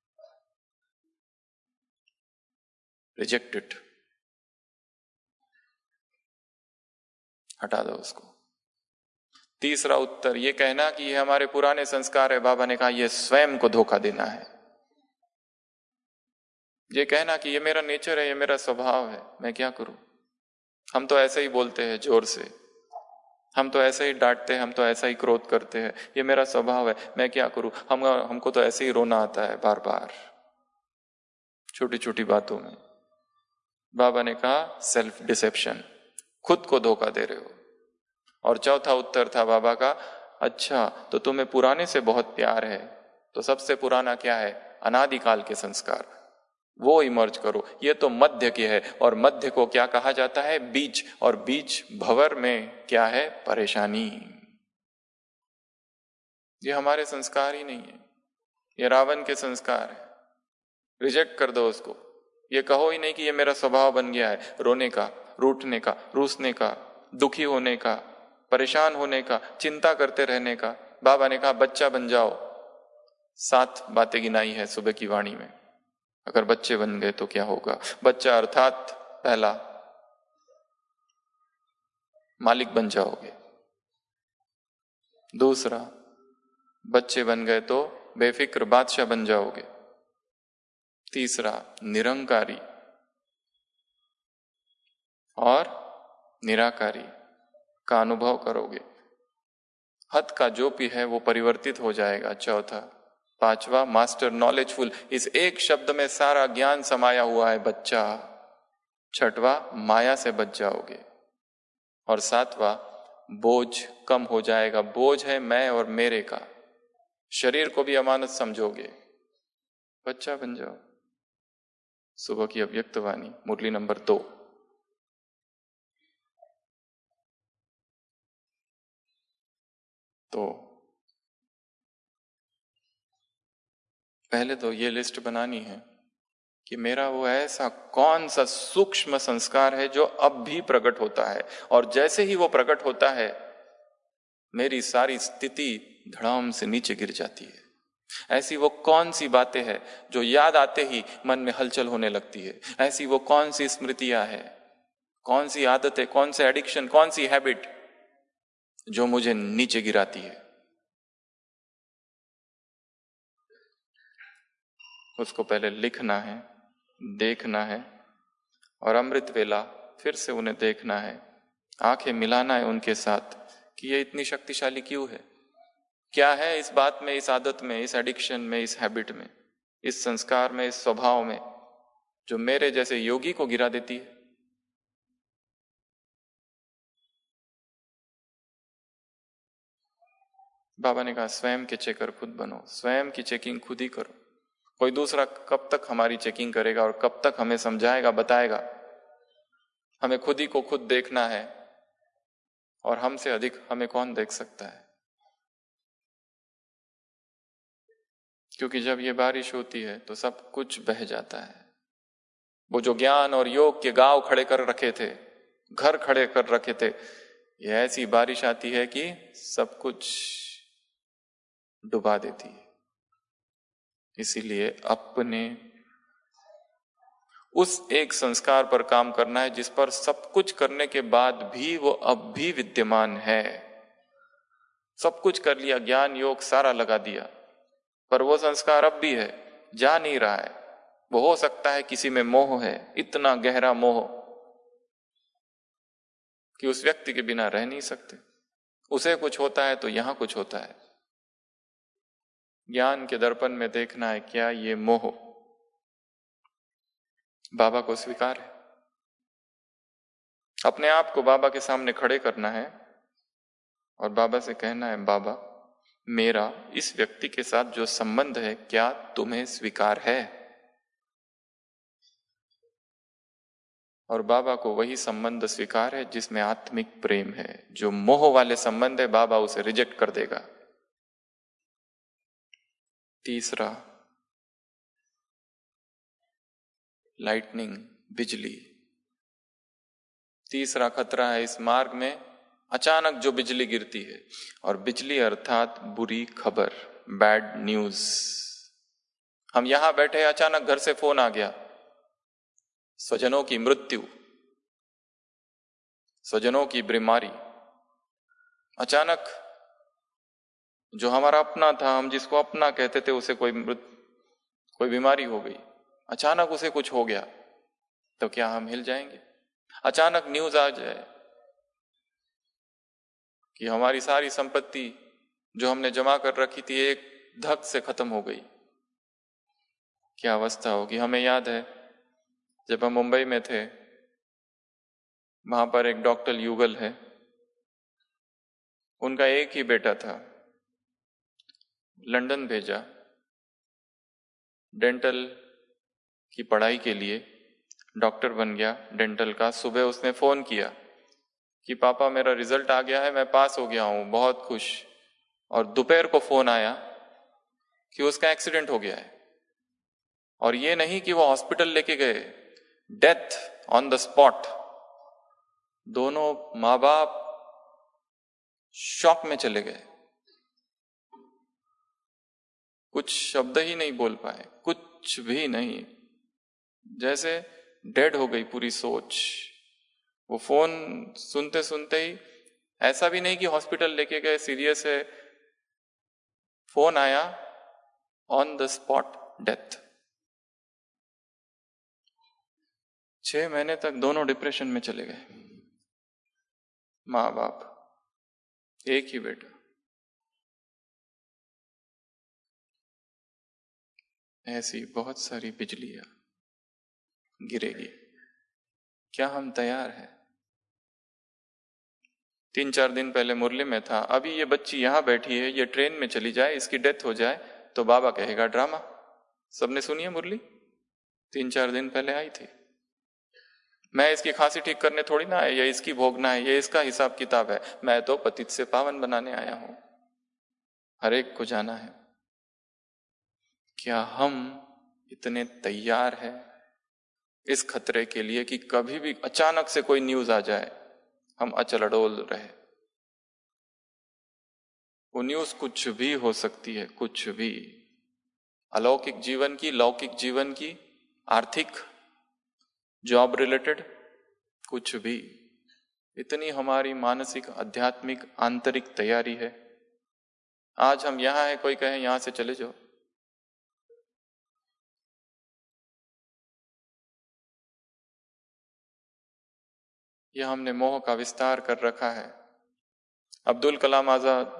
रिजेक्ट इट, हटा दो उसको। तीसरा उत्तर, ये कहना कि ये हमारे पुराने संस्कार है, बाबा ने कहा ये स्वयं को धोखा देना है। ये कहना कि ये मेरा नेचर है, ये मेरा स्वभाव है, मैं क्या करूं? हम तो ऐसे ही बोलते हैं जोर से, हम तो ऐसे ही डांटते हैं, हम तो ऐसा ही क्रोध करते हैं, ये मेरा स्वभाव है, मैं क्या करूं? हमको तो ऐसे ही रोना आता है बार बार छोटी छोटी बातों में। बाबा ने कहा सेल्फ डिसेप्शन, खुद को धोखा दे रहे हो। और चौथा उत्तर था बाबा का, अच्छा तो तुम्हें पुराने से बहुत प्यार है, तो सबसे पुराना क्या है? अनादिकाल के संस्कार, वो इमर्ज करो। ये तो मध्य के है, और मध्य को क्या कहा जाता है? बीज। और बीज भंवर में क्या है? परेशानी। ये हमारे संस्कार ही नहीं है, ये रावण के संस्कार है। रिजेक्ट कर दो उसको। ये कहो ही नहीं कि ये मेरा स्वभाव बन गया है, रोने का, रूठने का, रूसने का, दुखी होने का, परेशान होने का, चिंता करते रहने का। बाबा ने कहा बच्चा बन जाओ। 7 बातें गिनाई है सुबह की वाणी में। अगर बच्चे बन गए तो क्या होगा? बच्चा अर्थात पहला, मालिक बन जाओगे। दूसरा, बच्चे बन गए तो बेफिक्र बादशाह बन जाओगे। तीसरा, निरंकारी और निराकारी का अनुभव करोगे। हद का जो भी है वो परिवर्तित हो जाएगा। चौथा, पांचवा, मास्टर नॉलेजफुल। इस एक शब्द में सारा ज्ञान समाया हुआ है, बच्चा। छठवा, माया से बच जाओगे। और 7वां, बोझ कम हो जाएगा। बोझ है मैं और मेरे का। शरीर को भी अमानत समझोगे, बच्चा बन जाओ। सुबह की अव्यक्त वाणी, मुरली नंबर 2। तो पहले तो ये लिस्ट बनानी है कि मेरा वो ऐसा कौन सा सूक्ष्म संस्कार है जो अब भी प्रकट होता है, और जैसे ही वो प्रकट होता है मेरी सारी स्थिति धड़ाम से नीचे गिर जाती है। ऐसी वो कौन सी बातें हैं जो याद आते ही मन में हलचल होने लगती है। ऐसी वो कौन सी स्मृतियां हैं, कौन सी आदतें, कौन से एडिक्शन, कौन सी हैबिट जो मुझे नीचे गिराती है। उसको पहले लिखना है, देखना है, और अमृत वेला फिर से उन्हें देखना है, आंखें मिलाना है उनके साथ कि ये इतनी शक्तिशाली क्यों है, क्या है इस बात में, इस आदत में, इस एडिक्शन में, इस हैबिट में, इस संस्कार में, इस स्वभाव में, जो मेरे जैसे योगी को गिरा देती है। बाबा ने कहा स्वयं के चेकर खुद बनो, स्वयं की चेकिंग खुद ही करो। कोई दूसरा कब तक हमारी चेकिंग करेगा और कब तक हमें समझाएगा, बताएगा। हमें खुद ही को खुद देखना है, और हमसे अधिक हमें कौन देख सकता है। क्योंकि जब ये बारिश होती है तो सब कुछ बह जाता है। वो जो ज्ञान और योग के गांव खड़े कर रखे थे, घर खड़े कर रखे थे, ये ऐसी बारिश आती है कि सब कुछ डुबा देती है। इसीलिए अपने उस एक संस्कार पर काम करना है जिस पर सब कुछ करने के बाद भी वो अब भी विद्यमान है। सब कुछ कर लिया, ज्ञान योग सारा लगा दिया, पर वो संस्कार अब भी है, जा नहीं रहा है। वो हो सकता है किसी में मोह है, इतना गहरा मोह कि उस व्यक्ति के बिना रह नहीं सकते। उसे कुछ होता है तो यहां कुछ होता है। ज्ञान के दर्पण में देखना है क्या ये मोह बाबा को स्वीकार है। अपने आप को बाबा के सामने खड़े करना है और बाबा से कहना है, बाबा मेरा इस व्यक्ति के साथ जो संबंध है क्या तुम्हें स्वीकार है। और बाबा को वही संबंध स्वीकार है जिसमें आत्मिक प्रेम है। जो मोह वाले संबंध है बाबा उसे रिजेक्ट कर देगा। तीसरा, लाइटनिंग, बिजली। तीसरा खतरा है इस मार्ग में, अचानक जो बिजली गिरती है। और बिजली अर्थात बुरी खबर, बैड न्यूज। हम यहां बैठे, अचानक घर से फोन आ गया, स्वजनों की मृत्यु, स्वजनों की बीमारी। अचानक जो हमारा अपना था, हम जिसको अपना कहते थे, उसे कोई बीमारी हो गई, अचानक उसे कुछ हो गया, तो क्या हम हिल जाएंगे? अचानक न्यूज आ जाए कि हमारी सारी संपत्ति जो हमने जमा कर रखी थी एक धक से खत्म हो गई, क्या अवस्था होगी? हमें याद है जब हम मुंबई में थे, वहां पर एक डॉक्टर युगल है, उनका एक ही बेटा था, लंदन भेजा डेंटल की पढ़ाई के लिए, डॉक्टर बन गया डेंटल का। सुबह उसने फोन किया कि पापा मेरा रिजल्ट आ गया है, मैं पास हो गया हूं, बहुत खुश। और दोपहर को फोन आया कि उसका एक्सीडेंट हो गया है। और ये नहीं कि वो हॉस्पिटल लेके गए, डेथ ऑन द स्पॉट। दोनों माँ बाप शॉक में चले गए, कुछ शब्द ही नहीं बोल पाए, कुछ भी नहीं, जैसे डेड हो गई पूरी सोच। वो फोन सुनते सुनते ही, ऐसा भी नहीं कि हॉस्पिटल लेके गए, सीरियस है, फोन आया, ऑन द स्पॉट डेथ। 6 महीने तक दोनों डिप्रेशन में चले गए, माँ बाप, एक ही बेटा। ऐसी बहुत सारी बिजलियां गिरेगी, क्या हम तैयार हैं? 3-4 दिन पहले मुरली में था, अभी ये बच्ची यहाँ बैठी है, ये ट्रेन में चली जाए, इसकी डेथ हो जाए तो बाबा कहेगा ड्रामा। सबने सुनी है मुरली, 3-4 दिन पहले आई थी। मैं इसकी खांसी ठीक करने थोड़ी ना है, ये इसकी भोगना है, ये इसका हिसाब किताब है। मैं तो पतित से पावन बनाने आया हूं, हर एक को जाना है। क्या हम इतने तैयार हैं इस खतरे के लिए कि कभी भी अचानक से कोई न्यूज आ जाए, हम अचल अडोल रहे? वो न्यूज कुछ भी हो सकती है, कुछ भी, अलौकिक जीवन की, लौकिक जीवन की, आर्थिक, जॉब रिलेटेड, कुछ भी। इतनी हमारी मानसिक, आध्यात्मिक, आंतरिक तैयारी है। आज हम यहां हैं, कोई कहे यहां से चले जाओ, यह हमने मोह का विस्तार कर रखा है। अब्दुल कलाम आजाद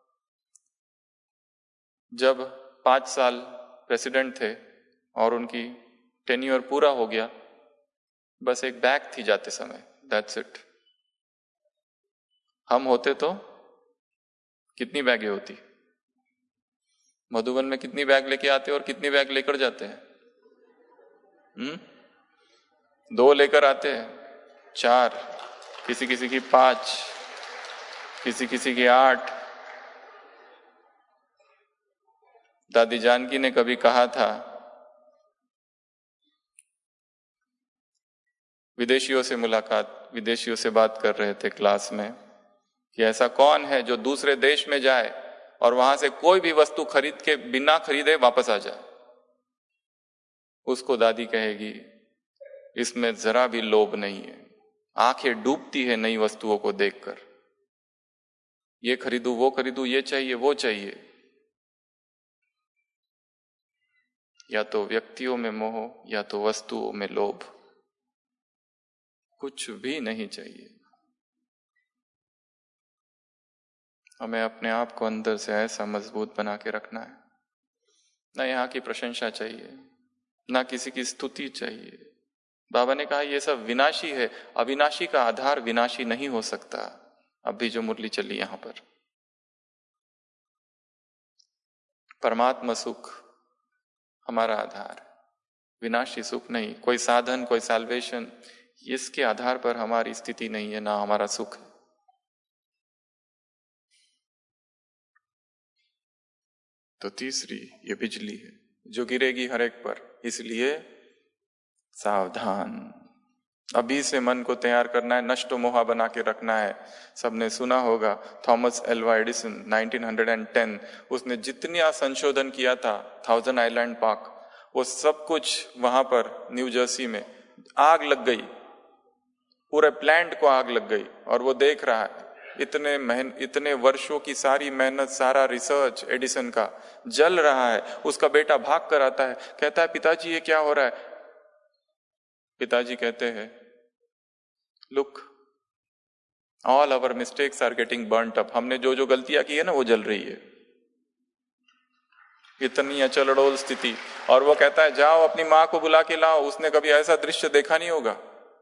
जब 5 साल प्रेसिडेंट थे और उनकी टेन्योर पूरा हो गया, बस एक बैग थी जाते समय, दैट्स इट। हम होते तो कितनी बैगें होती? मधुबन में कितनी बैग लेके आते और कितनी बैग लेकर जाते हैं? 2 लेकर आते हैं, 4, किसी किसी की 5, किसी किसी की 8। दादी जानकी ने कभी कहा था, विदेशियों से मुलाकात, विदेशियों से बात कर रहे थे क्लास में, कि ऐसा कौन है जो दूसरे देश में जाए और वहां से कोई भी वस्तु खरीद के बिना खरीदे वापस आ जाए? उसको दादी कहेगी, इसमें जरा भी लोभ नहीं है, आंखें डूबती है नई वस्तुओं को देखकर, ये खरीदूं वो खरीदूं, ये चाहिए वो चाहिए। या तो व्यक्तियों में मोह, या तो वस्तुओं में लोभ, कुछ भी नहीं चाहिए। हमें अपने आप को अंदर से ऐसा मजबूत बना के रखना है। ना यहाँ की प्रशंसा चाहिए, ना किसी की स्तुति चाहिए। बाबा ने कहा ये सब विनाशी है, अविनाशी का आधार विनाशी नहीं हो सकता। अभी जो मुरली चली यहां पर, परमात्मा सुख हमारा आधार, विनाशी सुख नहीं। कोई साधन, कोई सैल्वेशन, इसके आधार पर हमारी स्थिति नहीं है, ना हमारा सुख है। तो तीसरी ये बिजली है जो गिरेगी हर एक पर, इसलिए सावधान। अभी से मन को तैयार करना है, नष्ट मोहा बना के रखना है। सबने सुना होगा थॉमस एल्वा एडिसन 1910, उसने जितना संशोधन किया था थाउजेंड आइलैंड पार्क, वो सब कुछ वहां पर न्यू जर्सी में आग लग गई, पूरे प्लांट को आग लग गई। और वो देख रहा है इतने वर्षों की सारी मेहनत, सारा रिसर्च एडिसन का जल रहा है। उसका बेटा भाग कर आता है, कहता है पिताजी ये क्या हो रहा है? पिताजी कहते हैं, look, all our mistakes are getting burnt up. हमने जो जो गलतियां की है ना, वो जल रही है। इतनी अचल अडोल स्थिति। और वो कहता है जाओ अपनी मां को बुला के लाओ, उसने कभी ऐसा दृश्य देखा नहीं होगा।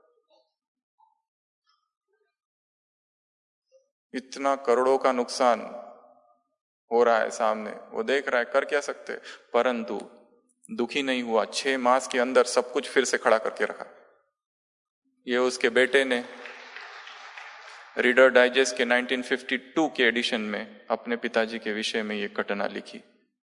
इतना करोड़ों का नुकसान हो रहा है सामने, वो देख रहा है, कर क्या सकते। परंतु दुखी नहीं हुआ, 6 मास के अंदर सब कुछ फिर से खड़ा करके रखा। ये उसके बेटे ने रीडर डाइजेस्ट के 1952 के एडिशन में अपने पिताजी के विषय में ये घटना लिखी।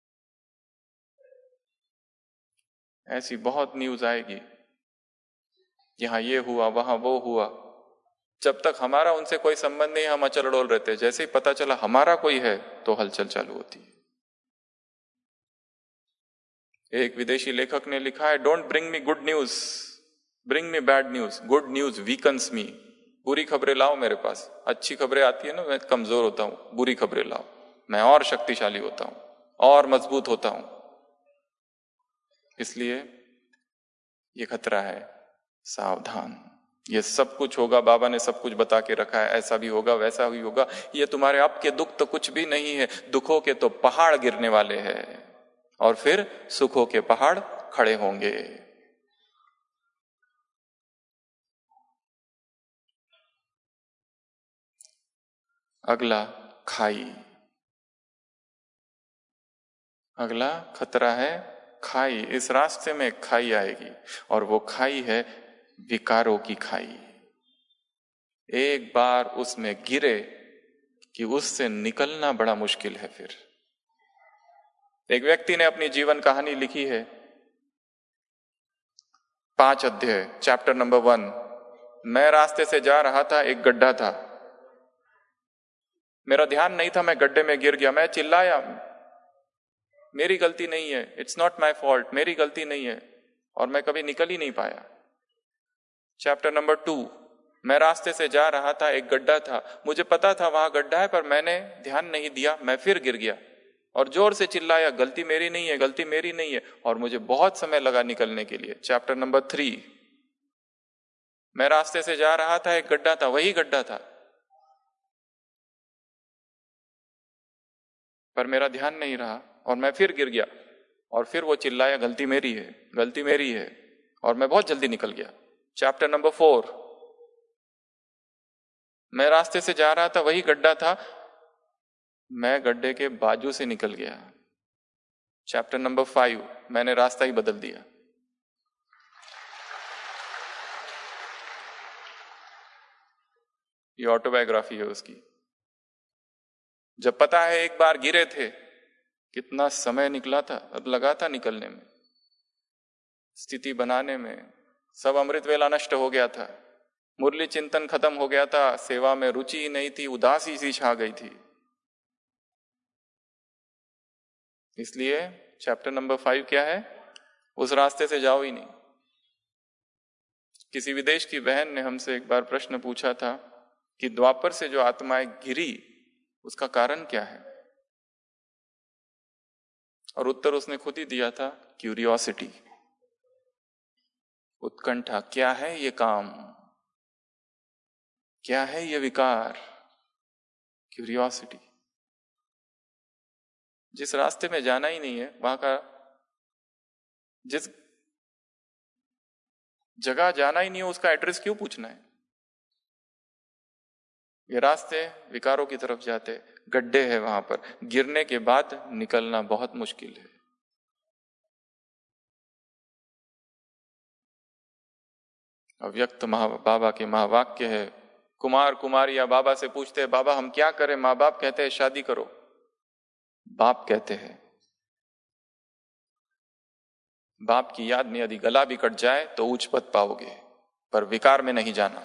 ऐसी बहुत न्यूज आएगी, यहां ये हुआ, वहां वो हुआ। जब तक हमारा उनसे कोई संबंध नहीं, हम अचल अडोल रहते हैं। जैसे ही पता चला हमारा कोई है, तो हलचल चालू होती है। एक विदेशी लेखक ने लिखा है, don't bring me good news, bring me bad news, good news weakens me. बुरी खबरें लाओ मेरे पास, अच्छी खबरें आती है ना, मैं कमजोर होता हूं। बुरी खबरें लाओ, मैं और शक्तिशाली होता हूं, और मजबूत होता हूं। इसलिए ये खतरा है, सावधान। ये सब कुछ होगा, बाबा ने सब कुछ बता के रखा है, ऐसा भी होगा, वैसा भी होगा। ये तुम्हारे अब के दुख तो कुछ भी नहीं है, दुखों के तो पहाड़ गिरने वाले हैं, और फिर सुखों के पहाड़ खड़े होंगे। अगला खाई, अगला खतरा है खाई। इस रास्ते में खाई आएगी और वो खाई है विकारों की खाई। एक बार उसमें गिरे कि उससे निकलना बड़ा मुश्किल है। फिर एक व्यक्ति ने अपनी जीवन कहानी लिखी है, 5 अध्याय, चैप्टर नंबर 1। मैं रास्ते से जा रहा था, एक गड्ढा था, मेरा ध्यान नहीं था, मैं गड्ढे में गिर गया। मैं चिल्लाया, मेरी गलती नहीं है, इट्स नॉट माई फॉल्ट, मेरी गलती नहीं है, और मैं कभी निकल ही नहीं पाया। चैप्टर नंबर 2, मैं रास्ते से जा रहा था, एक गड्ढा था, मुझे पता था वहां गड्ढा है, पर मैंने ध्यान नहीं दिया, मैं फिर गिर गया और जोर से चिल्लाया, गलती मेरी नहीं है, गलती मेरी नहीं है, और मुझे बहुत समय लगा निकलने के लिए। चैप्टर नंबर 3, मैं रास्ते से जा रहा था, एक गड्ढा था, वही गड्ढा था, पर मेरा ध्यान नहीं रहा और मैं फिर गिर गया, और फिर वो चिल्लाया, गलती मेरी है, गलती मेरी है, और मैं बहुत जल्दी निकल गया। चैप्टर नंबर 4, मैं रास्ते से जा रहा था, वही गड्ढा था, मैं गड्ढे के बाजू से निकल गया। चैप्टर नंबर 5, मैंने रास्ता ही बदल दिया। ये ऑटोबायोग्राफी है उसकी। जब पता है एक बार गिरे थे, कितना समय निकला था, अब लगा था निकलने में, स्थिति बनाने में, सब अमृत वेला नष्ट हो गया था, मुरली चिंतन खत्म हो गया था, सेवा में रुचि ही नहीं थी, उदासी सी छा गई थी। इसलिए चैप्टर नंबर 5 क्या है, उस रास्ते से जाओ ही नहीं। किसी विदेश की बहन ने हमसे एक बार प्रश्न पूछा था कि द्वापर से जो आत्माएं गिरी, उसका कारण क्या है, और उत्तर उसने खुद ही दिया था, क्यूरियोसिटी, उत्कंठा। क्या है ये काम, क्या है ये विकार, क्यूरियोसिटी। जिस रास्ते में जाना ही नहीं है, वहां का, जिस जगह जाना ही नहीं है, उसका एड्रेस क्यों पूछना है। ये रास्ते विकारों की तरफ जाते, गड्ढे हैं वहां पर, गिरने के बाद निकलना बहुत मुश्किल है। अव्यक्त बाबा के महावाक्य है, कुमार कुमारियां बाबा से पूछते हैं, बाबा हम क्या करें। माँ बाप कहते हैं शादी करो। बाप कहते हैं, बाप की याद में यदि गला भी कट जाए तो उच्च पद पाओगे, पर विकार में नहीं जाना।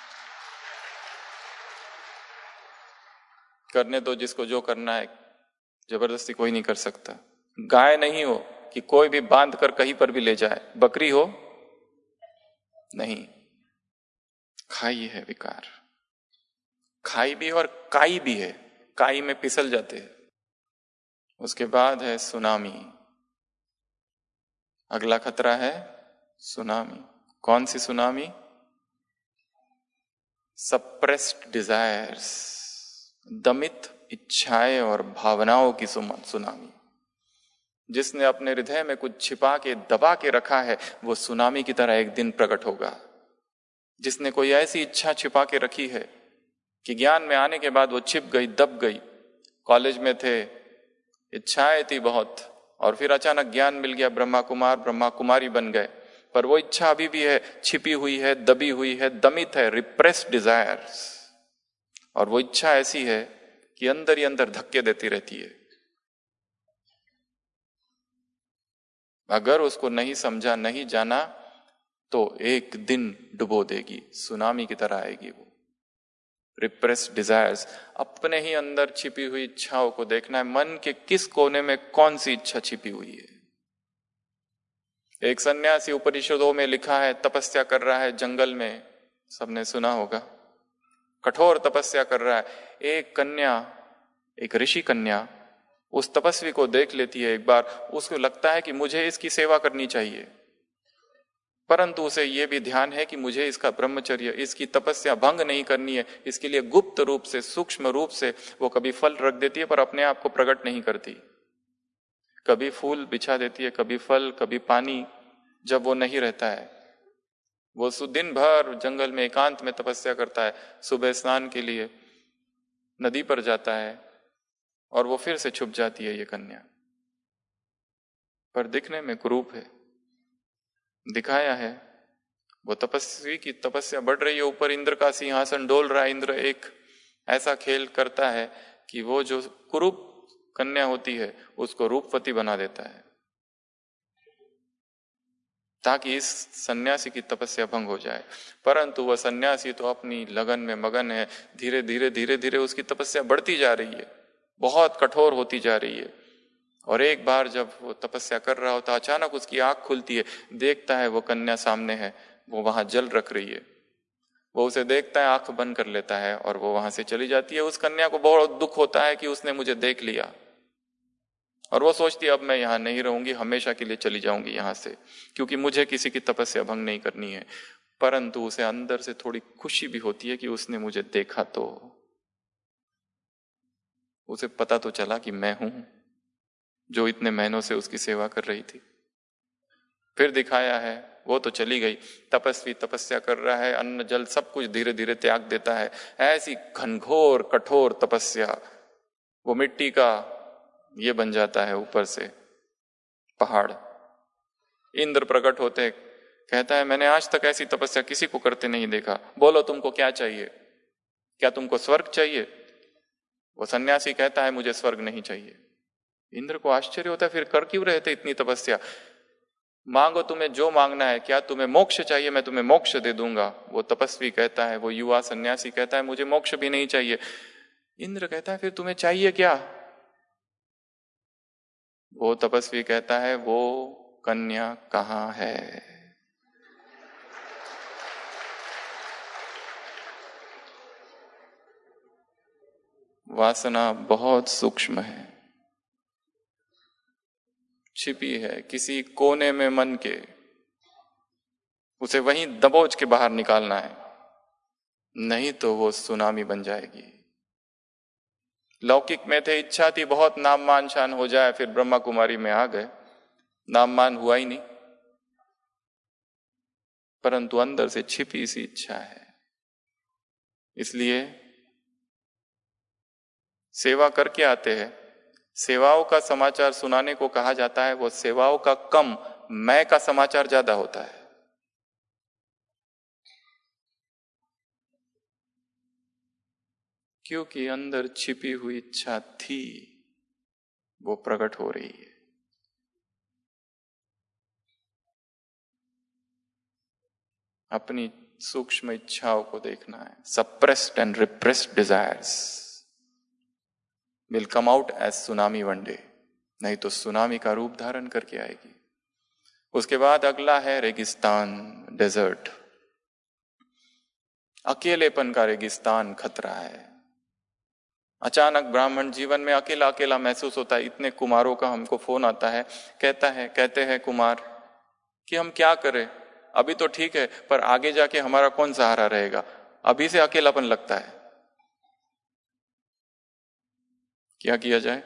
करने दो जिसको जो करना है, जबरदस्ती कोई नहीं कर सकता। गाय नहीं हो कि कोई भी बांध कर कहीं पर भी ले जाए, बकरी हो नहीं। खाई है विकार, खाई भी और काई भी है, काई में फिसल जाते हैं। उसके बाद है सुनामी, अगला खतरा है सुनामी। कौन सी सुनामी, सप्रेस्ड डिजायर्स, दमित इच्छाएं और भावनाओं की सुनामी। जिसने अपने हृदय में कुछ छिपा के दबा के रखा है, वो सुनामी की तरह एक दिन प्रकट होगा। जिसने कोई ऐसी इच्छा छिपा के रखी है कि ज्ञान में आने के बाद वो छिप गई, दब गई, कॉलेज में थे, इच्छाएं थी बहुत, और फिर अचानक ज्ञान मिल गया, ब्रह्मा कुमार ब्रह्मा कुमारी बन गए, पर वो इच्छा अभी भी है, छिपी हुई है, दबी हुई है, दमित है, रिप्रेस्ड डिजायर्स। और वो इच्छा ऐसी है कि अंदर ही अंदर धक्के देती रहती है। अगर उसको नहीं समझा, नहीं जाना, तो एक दिन डुबो देगी, सुनामी की तरह आएगी वो। रिप्रेस्ड डिजायर्स, अपने ही अंदर छिपी हुई इच्छाओं को देखना है, मन के किस कोने में कौन सी इच्छा छिपी हुई है। एक सन्यासी, उपनिषदों में लिखा है, तपस्या कर रहा है जंगल में, सबने सुना होगा, कठोर तपस्या कर रहा है। एक कन्या, एक ऋषि कन्या उस तपस्वी को देख लेती है एक बार, उसको लगता है कि मुझे इसकी सेवा करनी चाहिए, परंतु उसे यह भी ध्यान है कि मुझे इसका ब्रह्मचर्य, इसकी तपस्या भंग नहीं करनी है। इसके लिए गुप्त रूप से, सूक्ष्म रूप से वो कभी फल रख देती है, पर अपने आप को प्रकट नहीं करती। कभी फूल बिछा देती है, कभी फल, कभी पानी। जब वो नहीं रहता है, वो दिन भर जंगल में एकांत में तपस्या करता है, सुबह स्नान के लिए नदी पर जाता है और वो फिर से छुप जाती है ये कन्या। पर दिखने में कुरूप है, दिखाया है वो तपस्वी की तपस्या बढ़ रही है, ऊपर इंद्र का सिंहासन डोल रहा है। इंद्र एक ऐसा खेल करता है कि वो जो कुरूप कन्या होती है उसको रूपवती बना देता है, ताकि इस सन्यासी की तपस्या भंग हो जाए। परंतु वह सन्यासी तो अपनी लगन में मगन है, धीरे धीरे धीरे धीरे उसकी तपस्या बढ़ती जा रही है, बहुत कठोर होती जा रही है। और एक बार जब वो तपस्या कर रहा होता, अचानक उसकी आंख खुलती है, देखता है वो कन्या सामने है, वो वहां जल रख रही है। वो उसे देखता है, आंख बंद कर लेता है और वो वहां से चली जाती है। उस कन्या को बहुत दुख होता है कि उसने मुझे देख लिया, और वो सोचती है अब मैं यहां नहीं रहूंगी, हमेशा के लिए चली जाऊंगी यहां से, क्योंकि मुझे किसी की तपस्या भंग नहीं करनी है। परंतु उसे अंदर से थोड़ी खुशी भी होती है कि उसने मुझे देखा, तो उसे पता तो चला कि मैं हूं जो इतने महीनों से उसकी सेवा कर रही थी। फिर दिखाया है वो तो चली गई, तपस्वी तपस्या कर रहा है, अन्न जल सब कुछ धीरे धीरे त्याग देता है। ऐसी घनघोर कठोर तपस्या, वो मिट्टी का ये बन जाता है ऊपर से पहाड़। इंद्र प्रकट होते, कहता है मैंने आज तक ऐसी तपस्या किसी को करते नहीं देखा, बोलो तुमको क्या चाहिए, क्या तुमको स्वर्ग चाहिए? वो सन्यासी कहता है मुझे स्वर्ग नहीं चाहिए। इंद्र को आश्चर्य होता है, फिर कर क्यों रहे थे इतनी तपस्या? मांगो तुम्हें जो मांगना है, क्या तुम्हें मोक्ष चाहिए? मैं तुम्हें मोक्ष दे दूंगा। वो तपस्वी कहता है, वो युवा सन्यासी कहता है मुझे मोक्ष भी नहीं चाहिए। इंद्र कहता है फिर तुम्हें चाहिए क्या? वो तपस्वी कहता है वो कन्या कहाँ है? वासना बहुत सूक्ष्म है, छिपी है किसी कोने में मन के, उसे वहीं दबोच के बाहर निकालना है, नहीं तो वो सुनामी बन जाएगी। लौकिक में थे, इच्छा थी बहुत नाम मान शान हो जाए, फिर ब्रह्मा कुमारी में आ गए, नाम मान हुआ ही नहीं। परंतु अंदर से छिपी सी इच्छा है। इसलिए सेवा करके आते हैं, सेवाओं का समाचार सुनाने को कहा जाता है, वो सेवाओं का कम, मैं का समाचार ज्यादा होता है। क्योंकि अंदर छिपी हुई इच्छा थी, वो प्रकट हो रही है। अपनी सूक्ष्म इच्छाओं को देखना है। Suppressed and repressed desires will come out as tsunami one day, नहीं तो सुनामी का रूप धारण करके आएगी। उसके बाद अगला है रेगिस्तान, डेजर्ट। अकेलेपन का रेगिस्तान खतरा है। अचानक ब्राह्मण जीवन में अकेला अकेला महसूस होता है। इतने कुमारों का हमको फोन आता है, कहते हैं कुमार कि हम क्या करें, अभी तो ठीक है पर आगे जाके हमारा कौन सहारा रहेगा, अभी से अकेलापन लगता है, क्या किया जाए?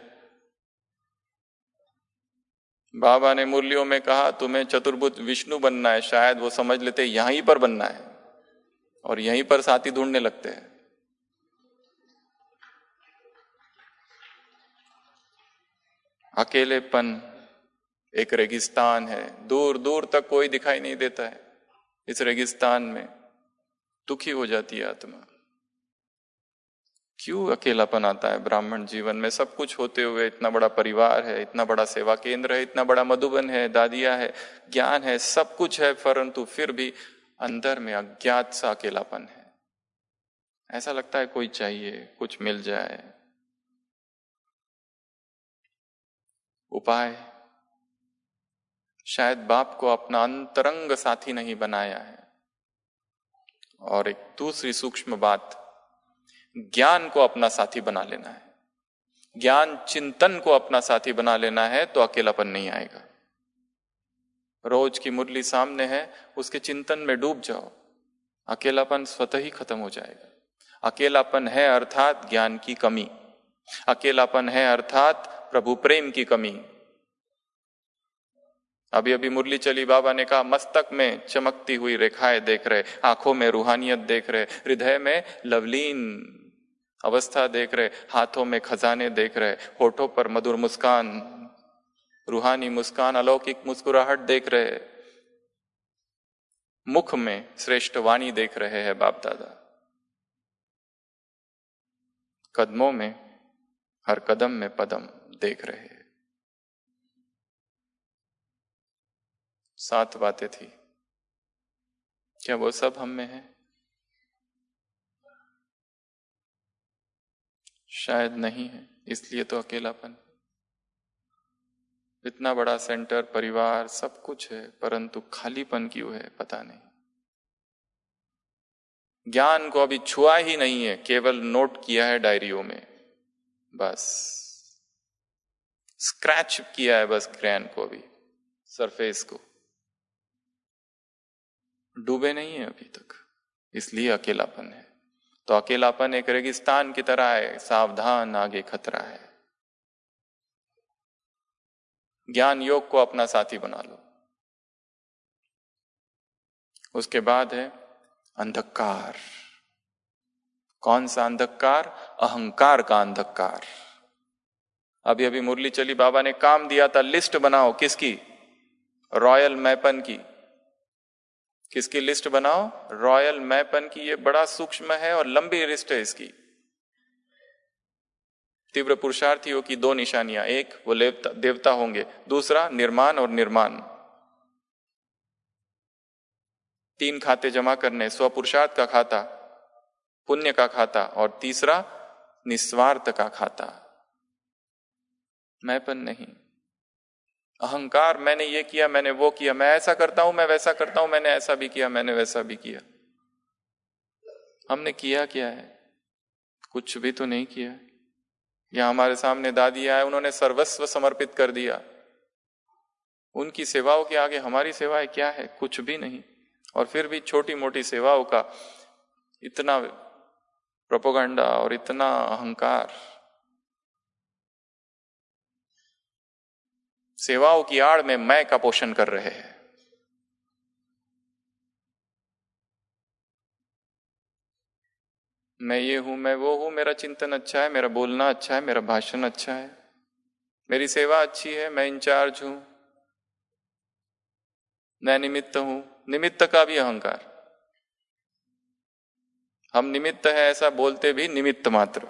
बाबा ने मुरलियों में कहा तुम्हें चतुर्भुज विष्णु बनना है, शायद वो समझ लेते यहीं पर बनना है और यहीं पर साथी ढूंढने लगते हैं। अकेलेपन एक रेगिस्तान है, दूर दूर तक कोई दिखाई नहीं देता है। इस रेगिस्तान में दुखी हो जाती है आत्मा। क्यों अकेलापन आता है ब्राह्मण जीवन में? सब कुछ होते हुए, इतना बड़ा परिवार है, इतना बड़ा सेवा केंद्र है, इतना बड़ा मधुबन है, दादियां है, ज्ञान है, सब कुछ है, परंतु फिर भी अंदर में अज्ञात सा अकेलापन है। ऐसा लगता है कोई चाहिए, कुछ मिल जाए। उपाय, शायद बाप को अपना अंतरंग साथी नहीं बनाया है। और एक दूसरी सूक्ष्म बात, ज्ञान को अपना साथी बना लेना है। ज्ञान चिंतन को अपना साथी बना लेना है तो अकेलापन नहीं आएगा। रोज की मुरली सामने है, उसके चिंतन में डूब जाओ, अकेलापन स्वतः ही खत्म हो जाएगा। अकेलापन है अर्थात ज्ञान की कमी, अकेलापन है अर्थात प्रभु प्रेम की कमी। अभी अभी मुरली चली, बाबा ने कहा मस्तक में चमकती हुई रेखाएं देख रहे, आंखों में रूहानियत देख रहे, हृदय में लवलीन अवस्था देख रहे, हाथों में खजाने देख रहे, होठों पर मधुर मुस्कान, रूहानी मुस्कान, अलौकिक मुस्कुराहट देख रहे, मुख में श्रेष्ठ वाणी देख रहे हैं बाप दादा। कदमों में, हर कदम में पदम देख रहे हैं। 7 बातें थी, क्या वो सब हम में है? शायद नहीं है, इसलिए तो अकेलापन। इतना बड़ा सेंटर, परिवार, सब कुछ है, परंतु खालीपन क्यों है पता नहीं। ज्ञान को अभी छुआ ही नहीं है, केवल नोट किया है डायरियों में, बस स्क्रैच किया है बस ज्ञान को, अभी सरफेस को, डूबे नहीं है अभी तक, इसलिए अकेलापन है। तो अकेलापन एक रेगिस्तान की तरह है, सावधान आगे खतरा है। ज्ञान योग को अपना साथी बना लो। उसके बाद है अंधकार। कौन सा अंधकार? अहंकार का अंधकार। अभी अभी मुरली चली, बाबा ने काम दिया था, लिस्ट बनाओ। किसकी? रॉयल मैपन की। किसकी लिस्ट बनाओ? रॉयल मैपन की। ये बड़ा सूक्ष्म है और लंबी लिस्ट है इसकी। तीव्र पुरुषार्थियों की 2 निशानियां, एक वो देवता होंगे, दूसरा निर्माण और निर्माण। 3 खाते जमा करने, स्वपुरुषार्थ का खाता, पुण्य का खाता, और तीसरा निस्वार्थ का खाता। मैंपन नहीं, अहंकार। मैंने ये किया, मैंने वो किया, मैं ऐसा करता हूं, मैं वैसा करता हूं, मैंने ऐसा भी किया, मैंने वैसा भी किया। हमने किया क्या है? कुछ भी तो नहीं किया। या हमारे सामने दादी आए, उन्होंने सर्वस्व समर्पित कर दिया। उनकी सेवाओं के आगे हमारी सेवाएं क्या है? कुछ भी नहीं। और फिर भी छोटी मोटी सेवाओं का इतना प्रोपेगेंडा और इतना अहंकार। सेवाओं की आड़ में मैं का पोषण कर रहे हैं। मैं ये हूं, मैं वो हूं, मेरा चिंतन अच्छा है, मेरा बोलना अच्छा है, मेरा भाषण अच्छा है, मेरी सेवा अच्छी है, मैं इंचार्ज हूं, मैं निमित्त हूं। निमित्त का भी अहंकार। हम निमित्त है ऐसा बोलते भी निमित्त मात्र।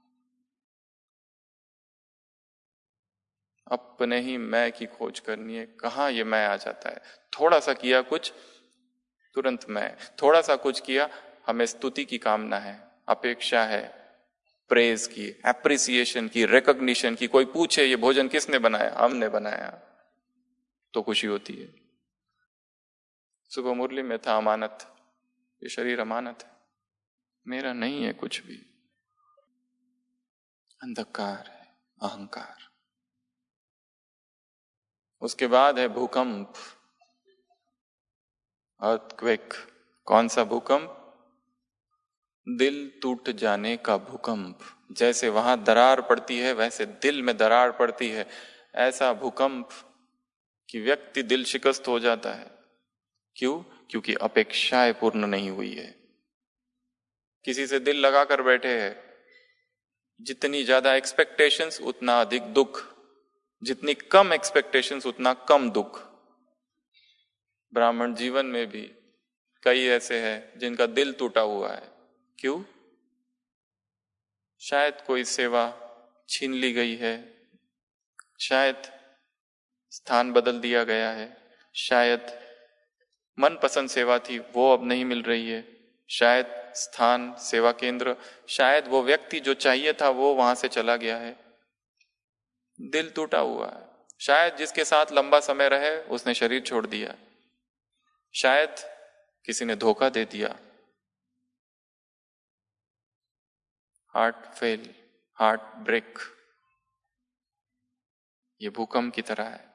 अपने ही मैं की खोज करनी है। कहां ये मैं आ जाता है? थोड़ा सा किया कुछ, तुरंत मैं। थोड़ा सा कुछ किया, हमें स्तुति की कामना है, अपेक्षा है, प्रेज की, एप्रिसिएशन की, रिकॉग्निशन की। कोई पूछे ये भोजन किसने बनाया? हमने बनाया, तो खुशी होती है। सुबह मुरली में था अमानत। ये शरीर अमानत है, मेरा नहीं है कुछ भी। अंधकार है, अहंकार। उसके बाद है भूकंप, अर्थक्वेक। कौन सा भूकंप? दिल टूट जाने का भूकंप। जैसे वहां दरार पड़ती है, वैसे दिल में दरार पड़ती है। ऐसा भूकंप कि व्यक्ति दिल शिकस्त हो जाता है। क्यों? क्योंकि अपेक्षाएं पूर्ण नहीं हुई है। किसी से दिल लगाकर बैठे हैं, जितनी ज्यादा एक्सपेक्टेशंस उतना अधिक दुख, जितनी कम एक्सपेक्टेशंस उतना कम दुख। ब्राह्मण जीवन में भी कई ऐसे हैं जिनका दिल टूटा हुआ है। क्यों? शायद कोई सेवा छीन ली गई है, शायद स्थान बदल दिया गया है, शायद मनपसंद सेवा थी वो अब नहीं मिल रही है, शायद स्थान, सेवा केंद्र, शायद वो व्यक्ति जो चाहिए था वो वहां से चला गया है। दिल टूटा हुआ है। शायद जिसके साथ लंबा समय रहे उसने शरीर छोड़ दिया, शायद किसी ने धोखा दे दिया। हार्ट फेल, हार्ट ब्रेक, ये भूकंप की तरह है।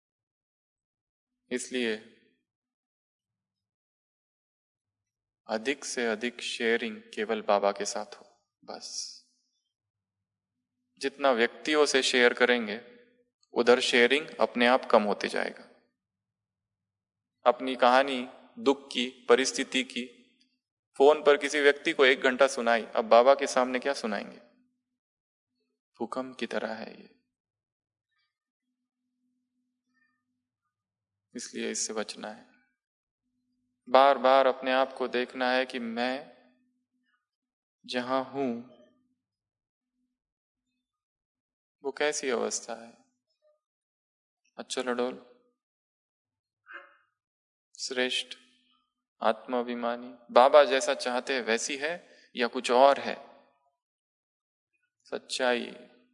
इसलिए अधिक से अधिक शेयरिंग केवल बाबा के साथ हो, बस। जितना व्यक्तियों से शेयर करेंगे उधर शेयरिंग अपने आप कम होते जाएगा। अपनी कहानी, दुख की, परिस्थिति की फोन पर किसी व्यक्ति को 1 घंटा सुनाई, अब बाबा के सामने क्या सुनाएंगे? भूकंप की तरह है ये। इसलिए इससे बचना है। बार बार अपने आप को देखना है कि मैं जहां हूं वो कैसी अवस्था है। अच्युत अडोल, श्रेष्ठ, आत्माभिमानी, बाबा जैसा चाहते हैं वैसी है या कुछ और है? सच्चाई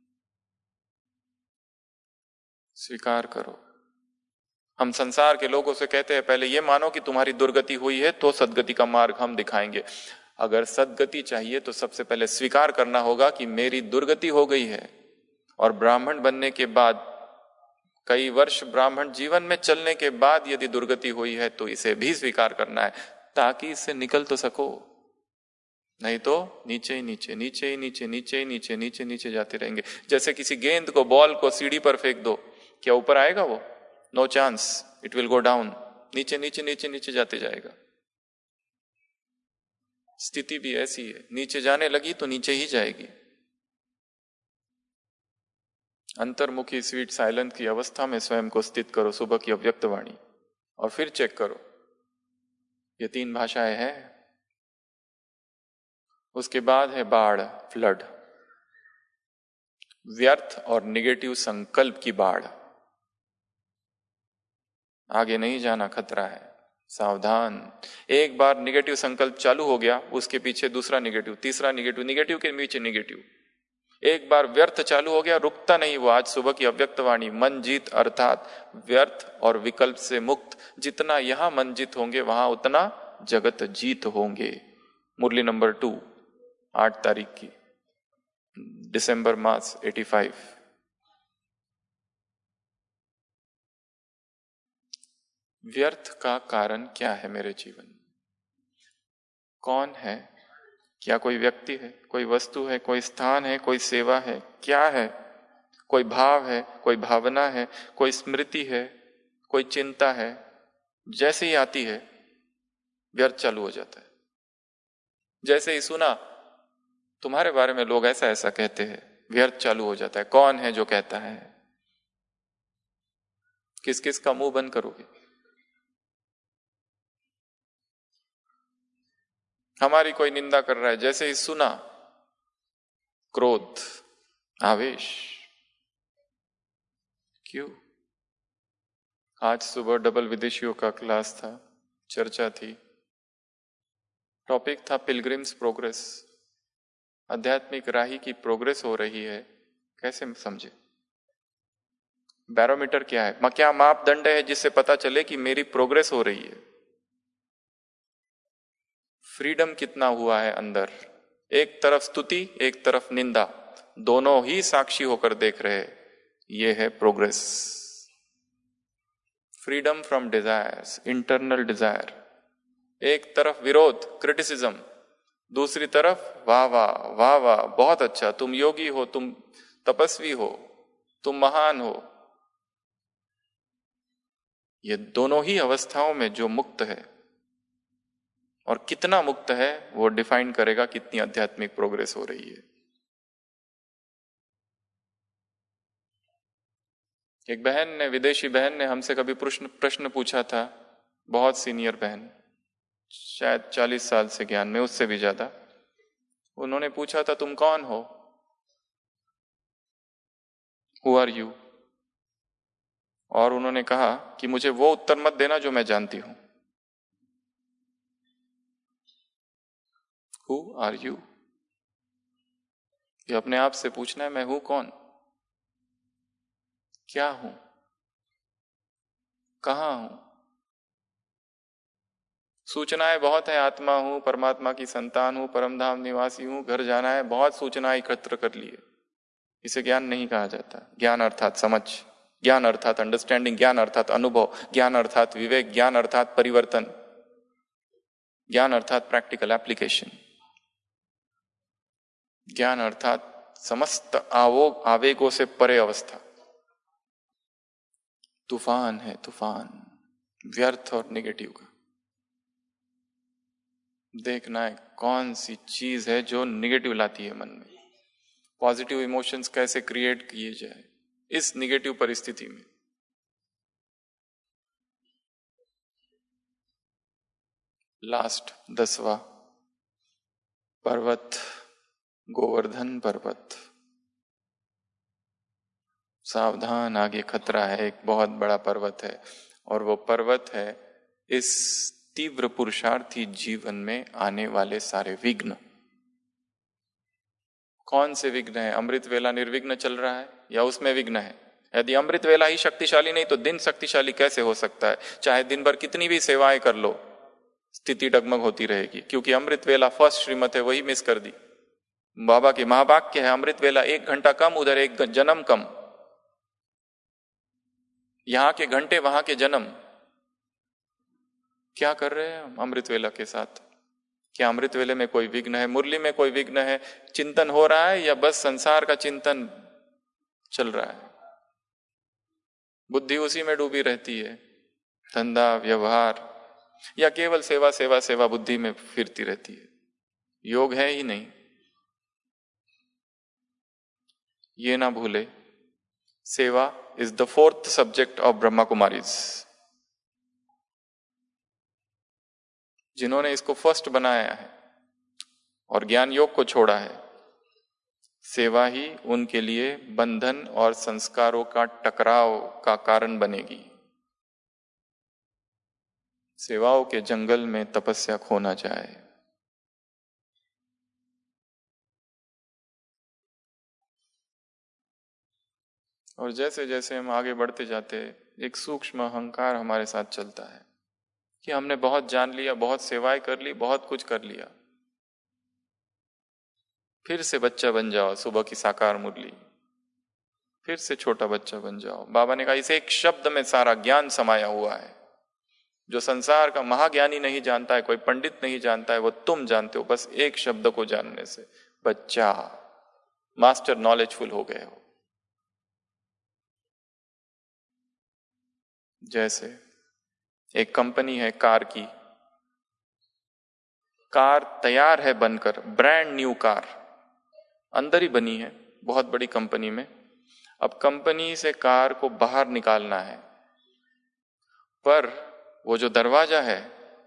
स्वीकार करो। हम संसार के लोगों से कहते हैं पहले ये मानो कि तुम्हारी दुर्गति हुई है तो सद्गति का मार्ग हम दिखाएंगे। अगर सद्गति चाहिए तो सबसे पहले स्वीकार करना होगा कि मेरी दुर्गति हो गई है। और ब्राह्मण बनने के बाद, कई वर्ष ब्राह्मण जीवन में चलने के बाद यदि दुर्गति हुई है तो इसे भी स्वीकार करना है, ताकि इससे निकल तो सको। नहीं तो नीचे ही नीचे, नीचे ही नीचे, नीचे ही नीचे, नीचे नीचे जाते रहेंगे। जैसे किसी गेंद को, बॉल को सीढ़ी पर फेंक दो, क्या ऊपर आएगा वो? No chance, it will go down. नीचे नीचे नीचे नीचे जाते जाएगा। स्थिति भी ऐसी है, नीचे जाने लगी तो नीचे ही जाएगी। अंतर्मुखी स्वीट साइलेंट की अवस्था में स्वयं को स्थित करो, सुबह की अव्यक्त वाणी, और फिर चेक करो। ये 3 भाषाएं हैं। उसके बाद है बाढ़, फ्लड, व्यर्थ और निगेटिव संकल्प की बाढ़। आगे नहीं जाना, खतरा है, सावधान। एक बार निगेटिव संकल्प चालू हो गया, उसके पीछे दूसरा निगेटिव, तीसरा निगेटिव, निगेटिव के पीछे निगेटिव। एक बार व्यर्थ चालू हो गया, रुकता नहीं वो। आज सुबह की अव्यक्त वाणी, मन जीत अर्थात व्यर्थ और विकल्प से मुक्त। जितना यहां मन जीत होंगे वहां उतना जगत जीत होंगे। मुरली नंबर 2, 8 तारीख की, दिसंबर मास 85। व्यर्थ का कारण क्या है मेरे जीवन में? कौन है? क्या कोई व्यक्ति है, कोई वस्तु है, कोई स्थान है, कोई सेवा है? क्या है? कोई भाव है, कोई भावना है, कोई स्मृति है, कोई चिंता है? जैसे ही आती है व्यर्थ चालू हो जाता है। जैसे ही सुना तुम्हारे बारे में लोग ऐसा ऐसा कहते हैं, व्यर्थ चालू हो जाता है। कौन है जो कहता है? किस किस का मुंह बंद करोगे? हमारी कोई निंदा कर रहा है, जैसे ही सुना क्रोध, आवेश। क्यों? आज सुबह डबल विदेशियों का क्लास था, चर्चा थी, टॉपिक था पिलग्रिम्स प्रोग्रेस। आध्यात्मिक राही की प्रोग्रेस हो रही है, कैसे समझे? बैरोमीटर क्या है? क्या मापदंड है जिससे पता चले कि मेरी प्रोग्रेस हो रही है? फ्रीडम कितना हुआ है अंदर? एक तरफ स्तुति, एक तरफ निंदा, दोनों ही साक्षी होकर देख रहे, ये है progress. Freedom from desires, internal desire. एक तरफ विरोध, क्रिटिसिज्म, दूसरी तरफ वाह वाह वाह वाह, बहुत अच्छा, तुम योगी हो, तुम तपस्वी हो, तुम महान हो। ये दोनों ही अवस्थाओं में जो मुक्त है, और कितना मुक्त है वो डिफाइन करेगा कितनी आध्यात्मिक प्रोग्रेस हो रही है। एक बहन ने, विदेशी बहन ने हमसे कभी प्रश्न पूछा था, बहुत सीनियर बहन, शायद 40 साल से ज्ञान में, उससे भी ज्यादा। उन्होंने पूछा था, तुम कौन हो? Who are you? और उन्होंने कहा कि मुझे वो उत्तर मत देना जो मैं जानती हूं। Who are you? ये अपने आप से पूछना है, मैं हूं कौन? क्या हूं? कहां हूं? सूचनाएं बहुत है, आत्मा हूं, परमात्मा की संतान हूं, परमधाम निवासी हूं, घर जाना है, बहुत सूचनाएं एकत्र कर लिए। इसे ज्ञान नहीं कहा जाता। ज्ञान अर्थात समझ, ज्ञान अर्थात अंडरस्टैंडिंग, ज्ञान अर्थात अनुभव, ज्ञान अर्थात विवेक, ज्ञान अर्थात परिवर्तन, ज्ञान अर्थात प्रैक्टिकल एप्लीकेशन, ज्ञान अर्थात समस्त आवेगों से परे अवस्था। तूफान है, तूफान व्यर्थ और निगेटिव का। देखना है कौन सी चीज है जो निगेटिव लाती है मन में, पॉजिटिव इमोशंस कैसे क्रिएट किए जाए इस निगेटिव परिस्थिति में। लास्ट 10वां पर्वत, गोवर्धन पर्वत। सावधान, आगे खतरा है, एक बहुत बड़ा पर्वत है, और वो पर्वत है इस तीव्र पुरुषार्थी जीवन में आने वाले सारे विघ्न। कौन से विघ्न है? अमृत वेला निर्विघ्न चल रहा है या उसमें विघ्न है? यदि अमृत वेला ही शक्तिशाली नहीं तो दिन शक्तिशाली कैसे हो सकता है? चाहे दिन भर कितनी भी सेवाएं कर लो, स्थिति डगमग होती रहेगी, क्योंकि अमृत वेला फर्स्ट श्रीमत है, वही मिस कर दी। बाबा के महावाक्य है, अमृत वेला 1 घंटा कम, उधर 1 जन्म कम। यहां के घंटे, वहां के जन्म। क्या कर रहे हैं हम अमृत वेला के साथ? क्या अमृत वेले में कोई विघ्न है? मुरली में कोई विघ्न है? चिंतन हो रहा है या बस संसार का चिंतन चल रहा है? बुद्धि उसी में डूबी रहती है, धंधा व्यवहार, या केवल सेवा सेवा सेवा बुद्धि में फिरती रहती है? योग है ही नहीं। ये ना भूले, सेवा is the 4th subject of Brahma Kumaris. जिन्होंने इसको फर्स्ट बनाया है और ज्ञान योग को छोड़ा है, सेवा ही उनके लिए बंधन और संस्कारों का टकराव का कारण बनेगी। सेवाओं के जंगल में तपस्या खो ना जाए। और जैसे जैसे हम आगे बढ़ते जाते, एक सूक्ष्म अहंकार हमारे साथ चलता है कि हमने बहुत जान लिया, बहुत सेवाएं कर ली, बहुत कुछ कर लिया। फिर से बच्चा बन जाओ, सुबह की साकार मुरली, फिर से छोटा बच्चा बन जाओ। बाबा ने कहा इस एक शब्द में सारा ज्ञान समाया हुआ है। जो संसार का महाज्ञानी नहीं जानता है, कोई पंडित नहीं जानता है, वो तुम जानते हो बस एक शब्द को जानने से। बच्चा, मास्टर नॉलेजफुल हो गए हो। जैसे एक कंपनी है कार की, कार तैयार है बनकर, ब्रांड न्यू कार अंदर ही बनी है बहुत बड़ी कंपनी में। अब कंपनी से कार को बाहर निकालना है, पर वो जो दरवाजा है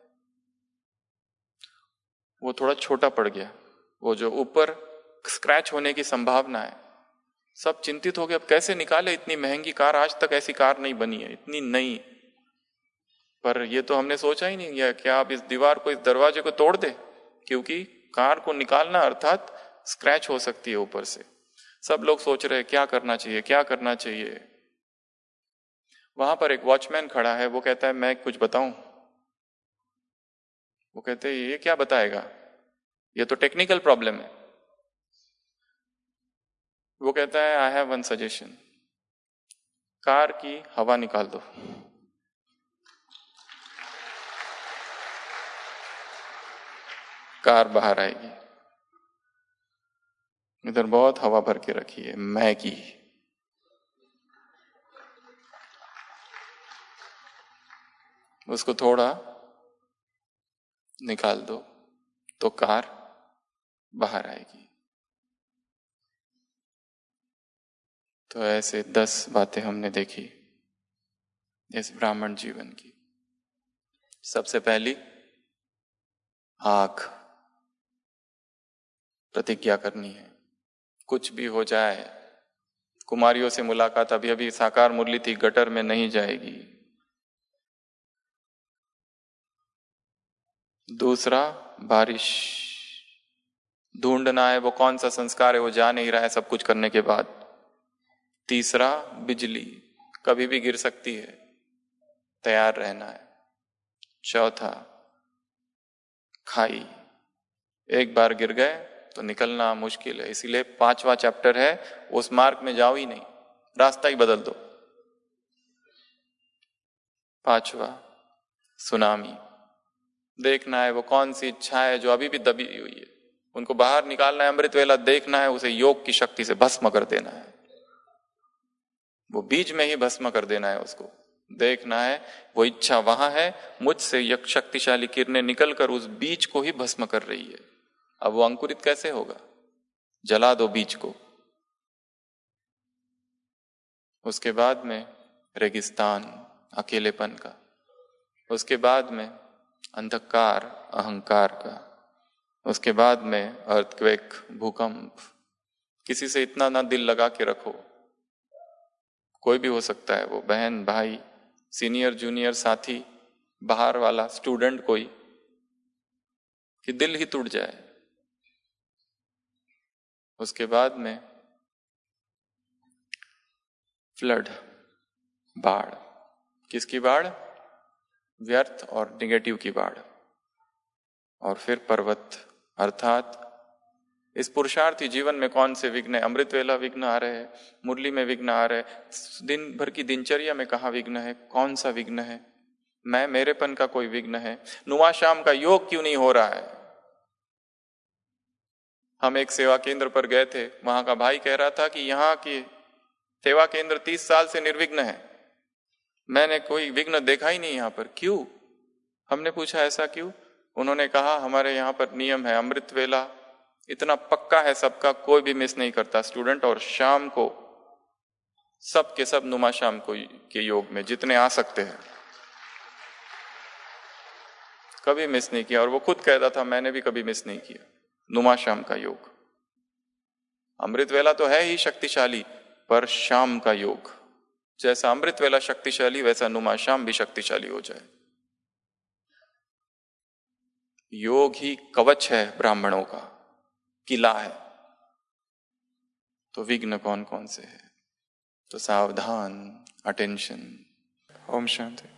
वो थोड़ा छोटा पड़ गया, वो जो ऊपर स्क्रैच होने की संभावना है। सब चिंतित हो गए, अब कैसे निकाले? इतनी महंगी कार, आज तक ऐसी कार नहीं बनी है, इतनी नई। पर ये तो हमने सोचा ही नहीं है, क्या आप इस दीवार को, इस दरवाजे को तोड़ दे, क्योंकि कार को निकालना अर्थात स्क्रैच हो सकती है ऊपर से। सब लोग सोच रहे क्या करना चाहिए, क्या करना चाहिए। वहां पर एक वॉचमैन खड़ा है, वो कहता है मैं कुछ बताऊं? वो कहते हैं ये क्या बताएगा, ये तो टेक्निकल प्रॉब्लम है। वो कहता है I have one suggestion, car की हवा निकाल दो। कार बाहर आएगी। इधर बहुत हवा भर के रखी है, मैगी। उसको थोड़ा निकाल दो तो कार बाहर आएगी। तो ऐसे 10 बातें हमने देखी इस ब्राह्मण जीवन की। सबसे पहली, आग, प्रतिज्ञा करनी है, कुछ भी हो जाए। कुमारियों से मुलाकात, अभी अभी साकार मुरली थी, गटर में नहीं जाएगी। दूसरा, बारिश, ढूंढना है वो कौन सा संस्कार है, वो जा नहीं रहा है सब कुछ करने के बाद। तीसरा, बिजली, कभी भी गिर सकती है, तैयार रहना है। चौथा, खाई, एक बार गिर गए तो निकलना मुश्किल है, इसीलिए 5वां चैप्टर है, उस मार्ग में जाओ ही नहीं, रास्ता ही बदल दो। 5वां, सुनामी, देखना है वो कौन सी इच्छा है जो अभी भी दबी हुई है, उनको बाहर निकालना है। अमृत वेला देखना है, उसे योग की शक्ति से भस्म कर देना है, वो बीज में ही भस्म कर देना है उसको, देखना है, वो इच्छा वहां है, मुझसे यह शक्तिशाली किरणें निकलकर उस बीज को ही भस्म कर रही है। अब वो अंकुरित कैसे होगा? जला दो बीज को। उसके बाद में रेगिस्तान, अकेलेपन का। उसके बाद में अंधकार, अहंकार का। उसके बाद में अर्थक्वेक, भूकंप। किसी से इतना ना दिल लगा के रखो, कोई भी हो सकता है वो, बहन, भाई, सीनियर, जूनियर, साथी, बाहर वाला, स्टूडेंट कोई, कि दिल ही टूट जाए। उसके बाद में फ्लड, बाढ़। किसकी बाढ़? व्यर्थ और निगेटिव की बाढ़। और फिर पर्वत, अर्थात इस पुरुषार्थी जीवन में कौन से विघ्न है? अमृत वेला विघ्न आ रहे हैं, मुरली में विघ्न आ रहे हैं, दिन भर की दिनचर्या में कहाँ विघ्न है? कौन सा विघ्न है? मैं मेरेपन का कोई विघ्न है? नुमा शाम का योग क्यों नहीं हो रहा है? हम एक सेवा केंद्र पर गए थे, वहां का भाई कह रहा था कि यहाँ की सेवा केंद्र 30 साल से निर्विघ्न है, मैंने कोई विघ्न देखा ही नहीं यहाँ पर। क्यों? हमने पूछा ऐसा क्यों? उन्होंने कहा हमारे यहाँ पर नियम है, अमृत वेला इतना पक्का है सबका, कोई भी मिस नहीं करता स्टूडेंट, और शाम को सब के सब नुमा शाम को के योग में जितने आ सकते हैं, कभी मिस नहीं किया। और वो खुद कहता था मैंने भी कभी मिस नहीं किया नुमा शाम का योग। अमृत वेला तो है ही शक्तिशाली, पर शाम का योग, जैसा अमृत वेला शक्तिशाली वैसा नुमा शाम भी शक्तिशाली हो जाए। योग ही कवच है ब्राह्मणों का, किला है। तो विघ्न कौन कौन से है? तो सावधान, अटेंशन। ओम शांति।